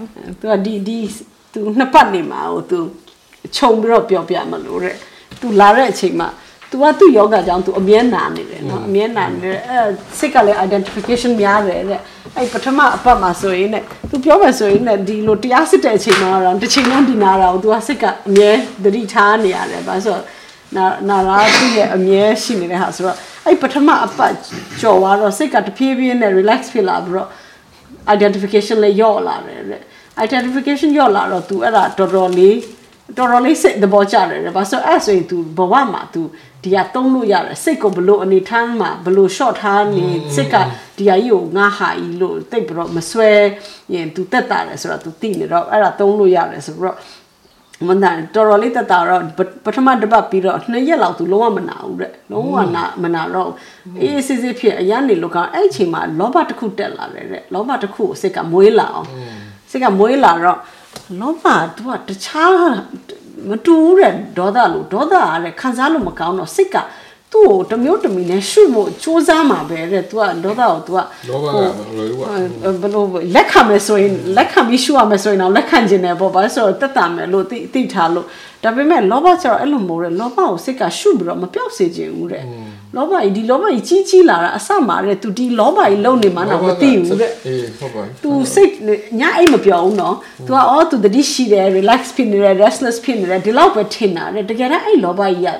Tu tu yoga jang tu amien na ni le no amien na ni sik ka le identification များတယ်တဲ့အဲ့ပထမအပတ်မှာဆိုရင်တဲ့ तू ပြောမယ်ဆိုရင်တဲ့ဒီလိုတရားစစ်တဲ့အချိန်မှာတော့တစ်ချိန်လုံးဒီနာတာကို तू ကစိတ်ကအမြဲသတိထားနေရတယ်ဘာလို့ဆိုနာရာသူ့ရဲ့အမြဲရှိနေတဲ့ဟာဆိုတော့အဲ့ပထမအပတ်ကြော်သွားတော့စိတ်ကတဖြည်းဖြည်းနဲ့ relax ဖြစ်လာပြီးတော့ identification လေးယော့လာတယ်တဲ့ identification ယော့လာတော့ तू အဲ့ဒါတော်တော်လေးစိတ်သဘောကျတယ်ဘာလို့အဲ့ဆိုရင် तू ဘဝမှာ तू ဒီကသုံးလို့ရတယ်စိတ်ကိုဘလို့အနေထားမှာဘလို့ short ထားနေစိတ်ကဒီဟာကြီးကိုငါဟာကြီးလို့တိတ်ပြီးတော့မဆွဲရင် तू တက်တာတယ်ဆိုတော့ तू သိနေတော့အဲ့ဒါသုံးလို့ရတယ်ဆိုတော့မနာတော်တော်လေးတက်တာတော့ပထမတစ်ပတ်ပြီးတော့2ရက်လောက် तू လုံးဝမနာဘူးတဲ့လုံးဝမနာတော့အေးစစ်စစ်ဖြစ်အရန်နေလို့ကအဲ့အချိန်မှာလောဘတစ်ခုတက်လာတယ်တဲ့လောဘတစ်ခုကိုစိတ်ကမွေးလာအောင်စိတ်ကမွေးလာတော့လောဘ तू ကတခြားမတူတဲ့ဒေါသလို့ဒေါသအားတဲ့ခံစားလို့မကောင်းတော့စိတ်ကသူ့ကိုတမျိုးတမီနဲ့ရှုဖို့စူးစမ်းမှာပဲတဲ့ तू ကဒေါသကို तू ကဘလို့လက်ခံမယ်ဆိုရင်လက်ခံပြီးရှုရမယ်ဆိုရင်တော့လက်ခံခြင်းနဲ့ပေါ့ဘာလို့ဆိုတော့တက်တာမယ်လို့သိထားလို့ဒါပေမဲ့လောဘကျတော့အဲ့လိုမဟုတ်တဲ့လောဘကိုစိတ်ကရှုပြီးတော့မပြောက်စေခြင်းဘူးတဲ့လောဘကြီးဒီလောဘကြီးကြီးလာတာအစမှာတဲ့ तू ဒီလောဘကြီးလုံနေမှတော့မသိဘူးတဲ့အေးဟုတ်ပါ तू စိတ်ညအိမ်မပြောဘူးနော် तू ကအော် तू တတိရှိတယ် relax ဖြစ်နေတယ် restless ဖြစ်နေတယ်ဒီလောက်ပဲထင်တာတဲ့တကယ်တော့အဲ့လောဘကြီးက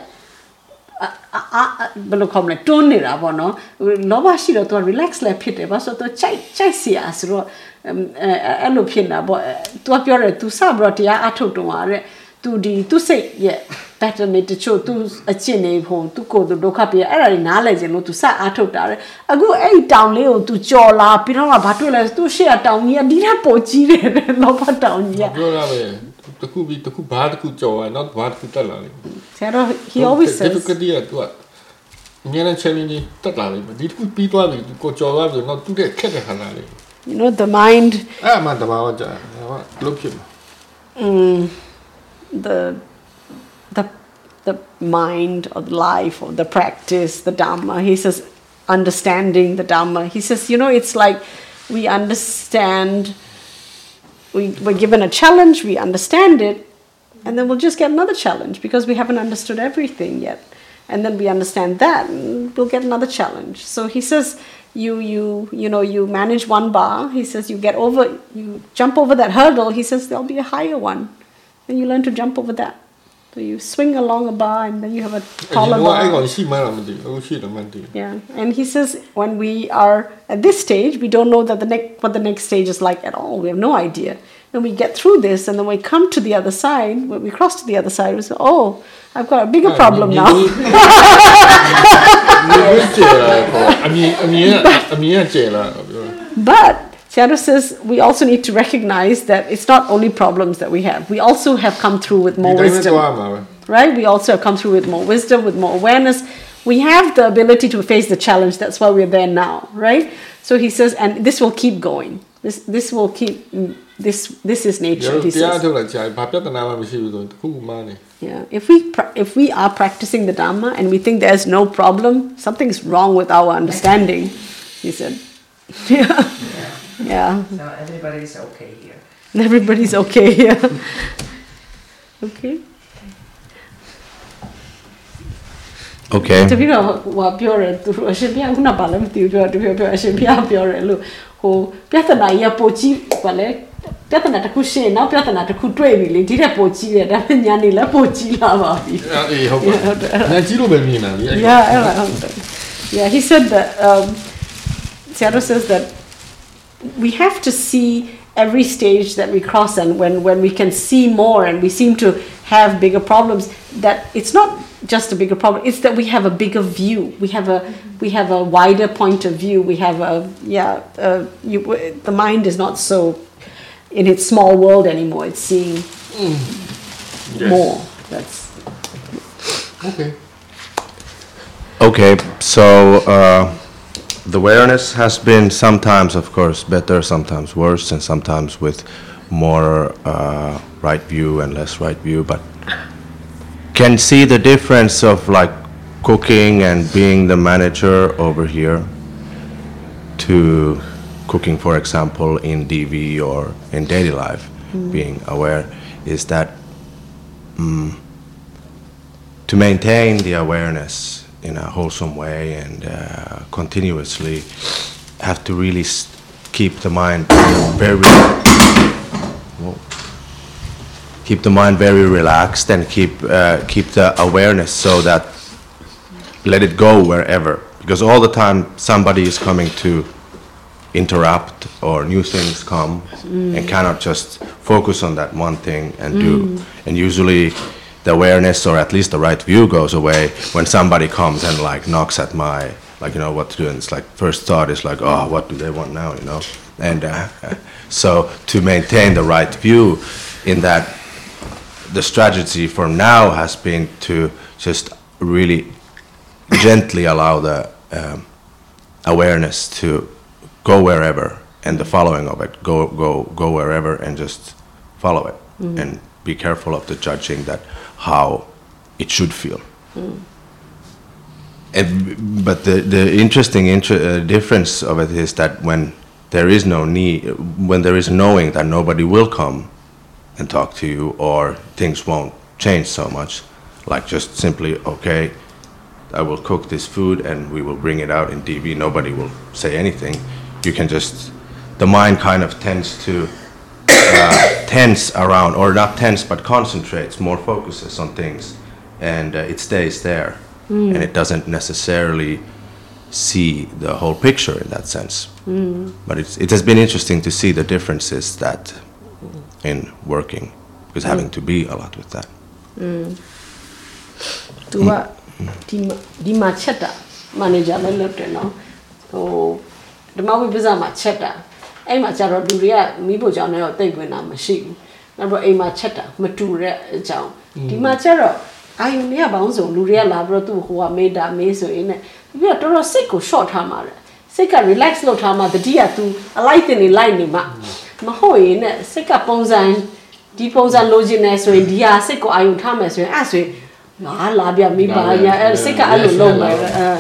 ဘယ်လိုခေါ်မလဲတွန်းနေတာပေါ့နော်လောဘရှိတော့ तू relax လဲဖြစ်တယ်ဘာလို့ဆိုတော့ तू ချိုက်စီအားဆိုတော့အဲ့လိုဖြစ်နေတာပေါ့ तू ပြောတယ် तू စပြီးတော့တရားအထုတ်တော့တဲ့ तू စိတ်ရဲ့ pattern တွေတချို့ तू အကျင့်နေဖို့ तू ကိုယ်ဒုက္ခပြအဲ့ဒါတွေနားလဲခြင်းလို့ तू စအားထုတ်တာတဲ့အခုအဲ့ဒီတောင်လေးကို तू ကြော်လာပြီးတော့ဘာတွေ့လဲ तू ရှေ့ကတောင်ကြီးကဒီထက်ပိုကြီးတယ်လောဘတောင်ကြီးကပြောရမယ်တခုပြီးတခုဘာတခုကြော်ရတော့ဘာတခုတက်လာလိမ့်မယ်ဆရာတော့ he always says difficulty က तू အမြဲတမ်း challenge တက်လာလိမ့်မယ်ဒီတခုပြီးသွားပြီ तू ကိုကြော်သွားပြီတော့ तू တဲ့ခက်တဲ့ခါလာလိမ့် you know the mind အဲ့မှာတဘာဝကြာလုတ်ဖြစ်မှာthe mind or the life or the practice, the Dhamma. He says, understanding the Dhamma. He says, you know, it's like we understand, we're given a challenge, we understand it, and then we'll just get another challenge because we haven't understood everything yet. And then we understand that, and we'll get another challenge. So he says, you manage one bar. He says, you jump over that hurdle. He says, there'll be a higher one. And you learn to jump over that. So you swing along a bar and then you have a taller bar. Yeah. And he says when we are at this stage, we don't know that what the next stage is like at all. We have no idea. Then we get through this and then we come to the other side, when we cross to the other side, we say, oh, I've got a bigger problem now. But Sayadaw says we also need to recognize that it's not only problems that we have. We also have come through with more wisdom. Right? We also have come through with more wisdom, with more awareness. We have the ability to face the challenge. That's why we're there now. Right? So he says, and this will keep going. This will keep, this is nature, he says. Yeah. If we are practicing the Dhamma and we think there's no problem, something's wrong with our understanding, he said. Yeah. Yeah. So everybody's okay here. Everybody's okay here. Okay. Okay. တပည့်တော်ဟိုပြောတယ်သူအရှင်ဘုရားခုနကဘာလဲမသိဘူးပြောအရှင်ဘုရားပြောတယ်လို့ဟိုပြဿနာကြီးပိုကြီးဘာလဲပြဿနာတစ်ခုရှင်းနောက်ပြဿနာတစ်ခုတွေ့ပြီလေဒီတဲ့ပိုကြီးတယ်ဒါပေမဲ့ညာနေလဲပိုကြီးလာပါပြီအေးဟုတ်ပါညာကြီးလို့ပဲမြင်တာလေ Yeah, he said that Seattle says that we have to see every stage that we cross, and when we can see more and we seem to have bigger problems, that it's not just a bigger problem, it's that we have a bigger view, we have a wider point of view, we have the mind is not so in its small world anymore, it's seeing more. That's okay. So the awareness has been sometimes, of course, better, sometimes worse, and sometimes with more right view and less right view, but can see the difference of like cooking and being the manager over here to cooking, for example, in DV or in daily life. Being aware is that to maintain the awareness in a wholesome way and continuously have to really keep the mind very relaxed and keep the awareness so that let it go wherever, because all the time somebody is coming to interrupt or new things come and cannot just focus on that one thing and do, and usually the awareness or at least the right view goes away when somebody comes and like knocks at my, like, you know, what to do, and it's like first thought is like, oh, what do they want now, you know? And so to maintain the right view in that, the strategy for now has been to just really gently allow the awareness to go wherever, and the following of it go wherever, and just follow it and be careful of the judging that how it should feel. But the interesting difference of it is that when there is no need, when there is knowing that nobody will come and talk to you, or things won't change so much, like just simply, okay, I will cook this food and we will bring it out in DV, nobody will say anything. You can just, the mind kind of tends to tense around, or not tense, but concentrates, more focuses on things, and it stays there, and it doesn't necessarily see the whole picture in that sense. But it has been interesting to see the differences that in working, because having to be a lot with that. Di macheta manager le lotte no. Oh, the ma we bisa macheta. အဲ့မှာကျတော့လူတွေကမိဖို့ကြောင့်လည်းတိတ်ဝင်တာမရှိဘူး။နောက်တော့အိမ်မှာချက်တာမတူတဲ့အကြောင်းဒီမှာကျတော့အာယုန်တွေကဘောင်းစုံလူတွေကလာပြီးတော့သူ့ဟိုကမေးတာမေးဆိုရင်လည်းပြီးတော့တော်တော်စိတ်ကို short ထားမှာလေစိတ်က relax လုပ်ထားမှာတတိယသူအလိုက်တင်နေလိုက်နေမှာမဟုတ်ရင်လည်းစိတ်ကပုံစံဒီပုံစံလိုချင်နေဆိုရင်ဒီဟာစိတ်ကိုအာယုန်ထားမယ်ဆိုရင်အဲ့ဆိုရင်လာပြမိပါညာအဲ့စိတ်ကအဲ့လိုလုံးမယ်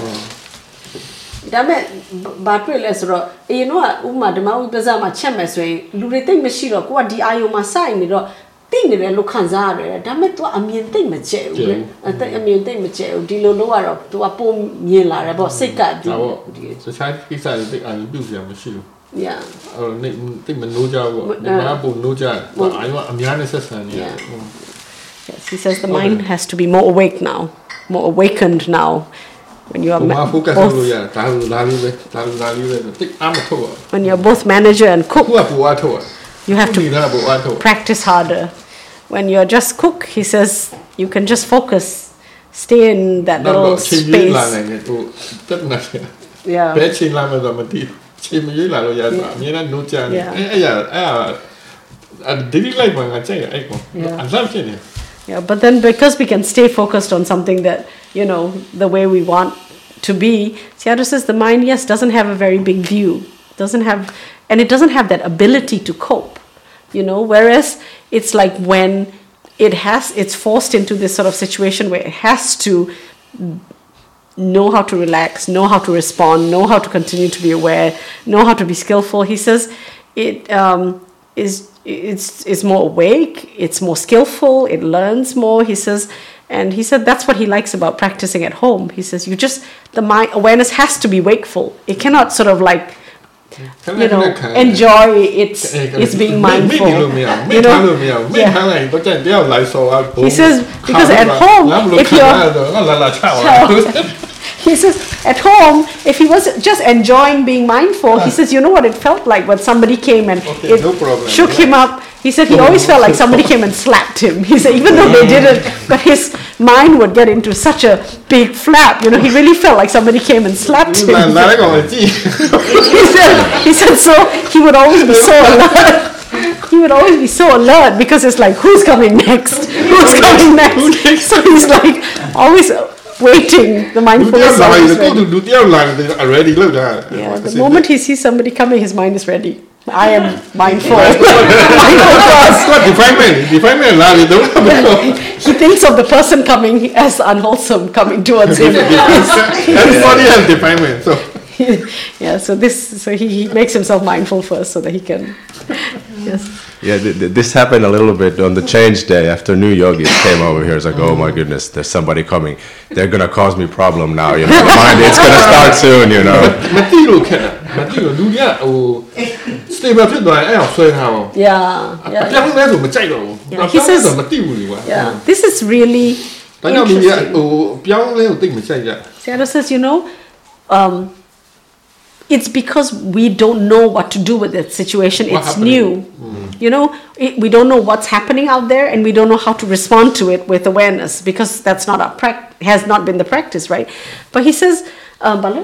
ဒါမဲ့ဘာတွေ့လဲဆိုတော့အရင်တော့ဥမာဓမ္မဝိပဿနာမှာချက်မယ်ဆိုရင်လူတွေသိမရှိတော့ကိုကဒီအာယုံမှာစိုက်နေတော့သိနေတယ်လို့ခံစားရတယ်ဒါမဲ့ तू အမြင်သိမကျဲဘူးလေအမြင်သိမကျဲဘူးဒီလိုလို့ကတော့ तू ပုံမြင်လာတယ်ပေါ့စိတ်ကဒီစချိုင်းကိစ္စတွေသိအာယုံပြုတ်စရာမရှိဘူး Yeah နေသိမနိုးကြဘူးဒီမှာပုံနိုးကြအာယုံအများနဲ့ဆက်ဆံနေတယ် Yes, he says the mind has to be more awake now, more awakened now. When you are when you're both manager and cook, you have to practice harder. When you're just cook, he says you can just focus, stay in that little space. Yeah. Yeah, but then because we can stay focused on something that, you know, the way we want to be, Seattle says the mind, yes, doesn't have a very big view, and it doesn't have that ability to cope, you know, whereas it's like when it's forced into this sort of situation where it has to know how to relax, know how to respond, know how to continue to be aware, know how to be skillful. He says it's more awake, it's more skillful, it learns more. He says And he said that's what he likes about practicing at home. He says the mind awareness has to be wakeful. It cannot sort of like, enjoy its being mindful. He says because at home, he says at home, if he was just enjoying being mindful, he says, you know what it felt like when somebody came and shook him up. He said he always felt like somebody came and slapped him. He said even though they didn't, but his mind would get into such a big flap. He really felt like somebody came and slapped him. He said so he would always be so alert. He would always be so alert because it's like, who's coming next? Who's coming next? So he's like always waiting. The mindfulness is always ready. Yeah, the moment he sees somebody coming, his mind is ready. I am mindful. He thinks of the person coming as unwholesome coming towards him. Everybody has definement. So. So he makes himself mindful first so that he can. Yes. Yeah, this happened a little bit on the change day after new yogis came over here. It's like, oh my goodness, there's somebody coming. They're gonna cause me problem now. The mind, it's gonna start soon. He says, this is really interesting. Sayadaw says, it's because we don't know what to do with that situation. It's new. We don't know what's happening out there, and we don't know how to respond to it with awareness because that's not has not been the practice, right? But he says, but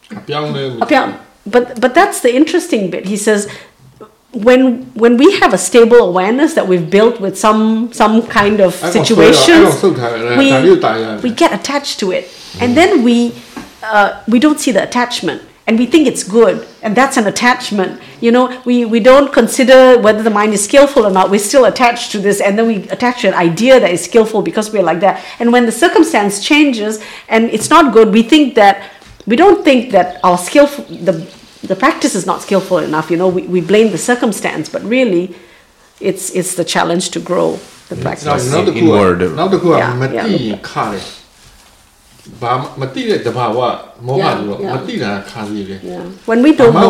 that's the interesting bit. He says, when we have a stable awareness that we've built with some kind of situations, we get attached to it, and then we don't see the attachment. And we think it's good, and that's an attachment. We don't consider whether the mind is skillful or not. We're still attached to this, and then we attach to an idea that is skillful because we're like that. And when the circumstance changes and it's not good, we don't think that our skillful, the practice is not skillful enough. We blame the circumstance, but really, it's the challenge to grow the practice. Inward. When we don't know,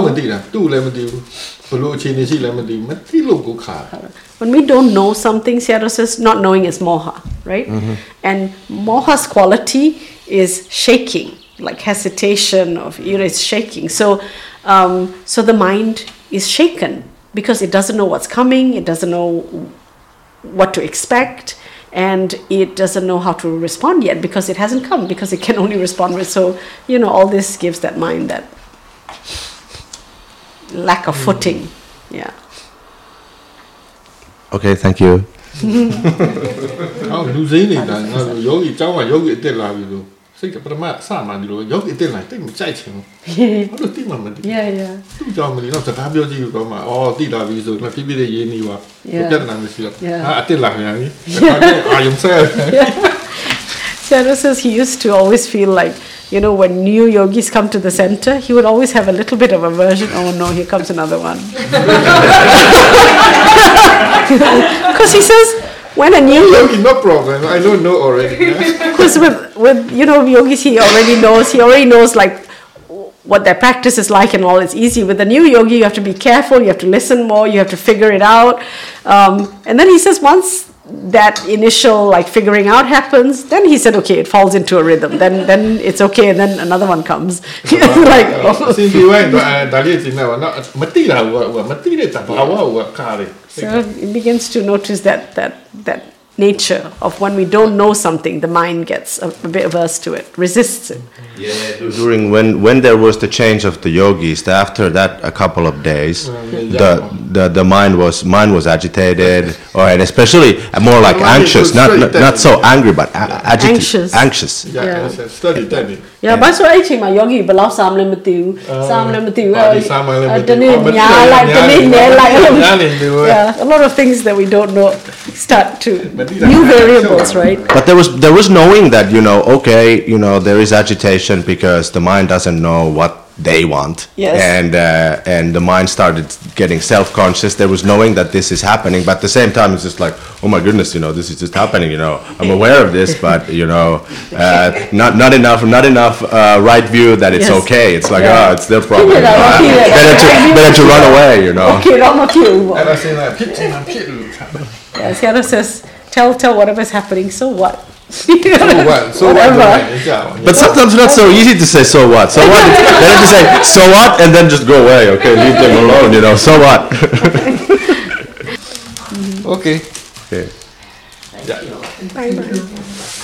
something, Sayadaw says, not knowing is moha, right? Mm-hmm. And moha's quality is shaking, like hesitation it's shaking. So the mind is shaken because it doesn't know what's coming, it doesn't know what to expect. And it doesn't know how to respond yet because it hasn't come, because it can only respond with. So, all this gives that mind that lack of footing. Yeah. Okay, thank you. Yeah. Sayadaw says he used to always feel like, when new yogis come to the center, he would always have a little bit of aversion. Oh no, here comes another one. Because he says, when a new yogi, no problem. I don't know already. Because with yogis, he already knows like what their practice is like and all. It's easy. With the new yogi, you have to be careful. You have to listen more. You have to figure it out. And then he says once that initial figuring out happens, then he said, okay, it falls into a rhythm. Then it's okay, and then another one comes. So it begins to notice that nature of when we don't know something, the mind gets a bit averse to it, resists it. Yeah, during when there was the change of the yogis, after that a couple of days, the mind was agitated, and especially more like anxious, not so angry, but agitated, anxious. Yeah, study that. Yeah, but so I think my yogi below Sam Lematu, a lot of things that we don't know start to new variables, right? But there was knowing that, okay, there is agitation because the mind doesn't know what they want. Yes. And the mind started getting self-conscious. There was knowing that this is happening, but at the same time it's just like, oh my goodness, this is just happening, I'm aware of this, but not enough right view that it's okay. It's like, it's their problem. Better to run away, And I say like, yes, Hannah says, tell whatever's happening, so what? So what? But sometimes it's not so easy to say so what. So what? Better to say so what and then just go away. Okay, leave them alone. So what? Okay. Okay. Yeah. Bye.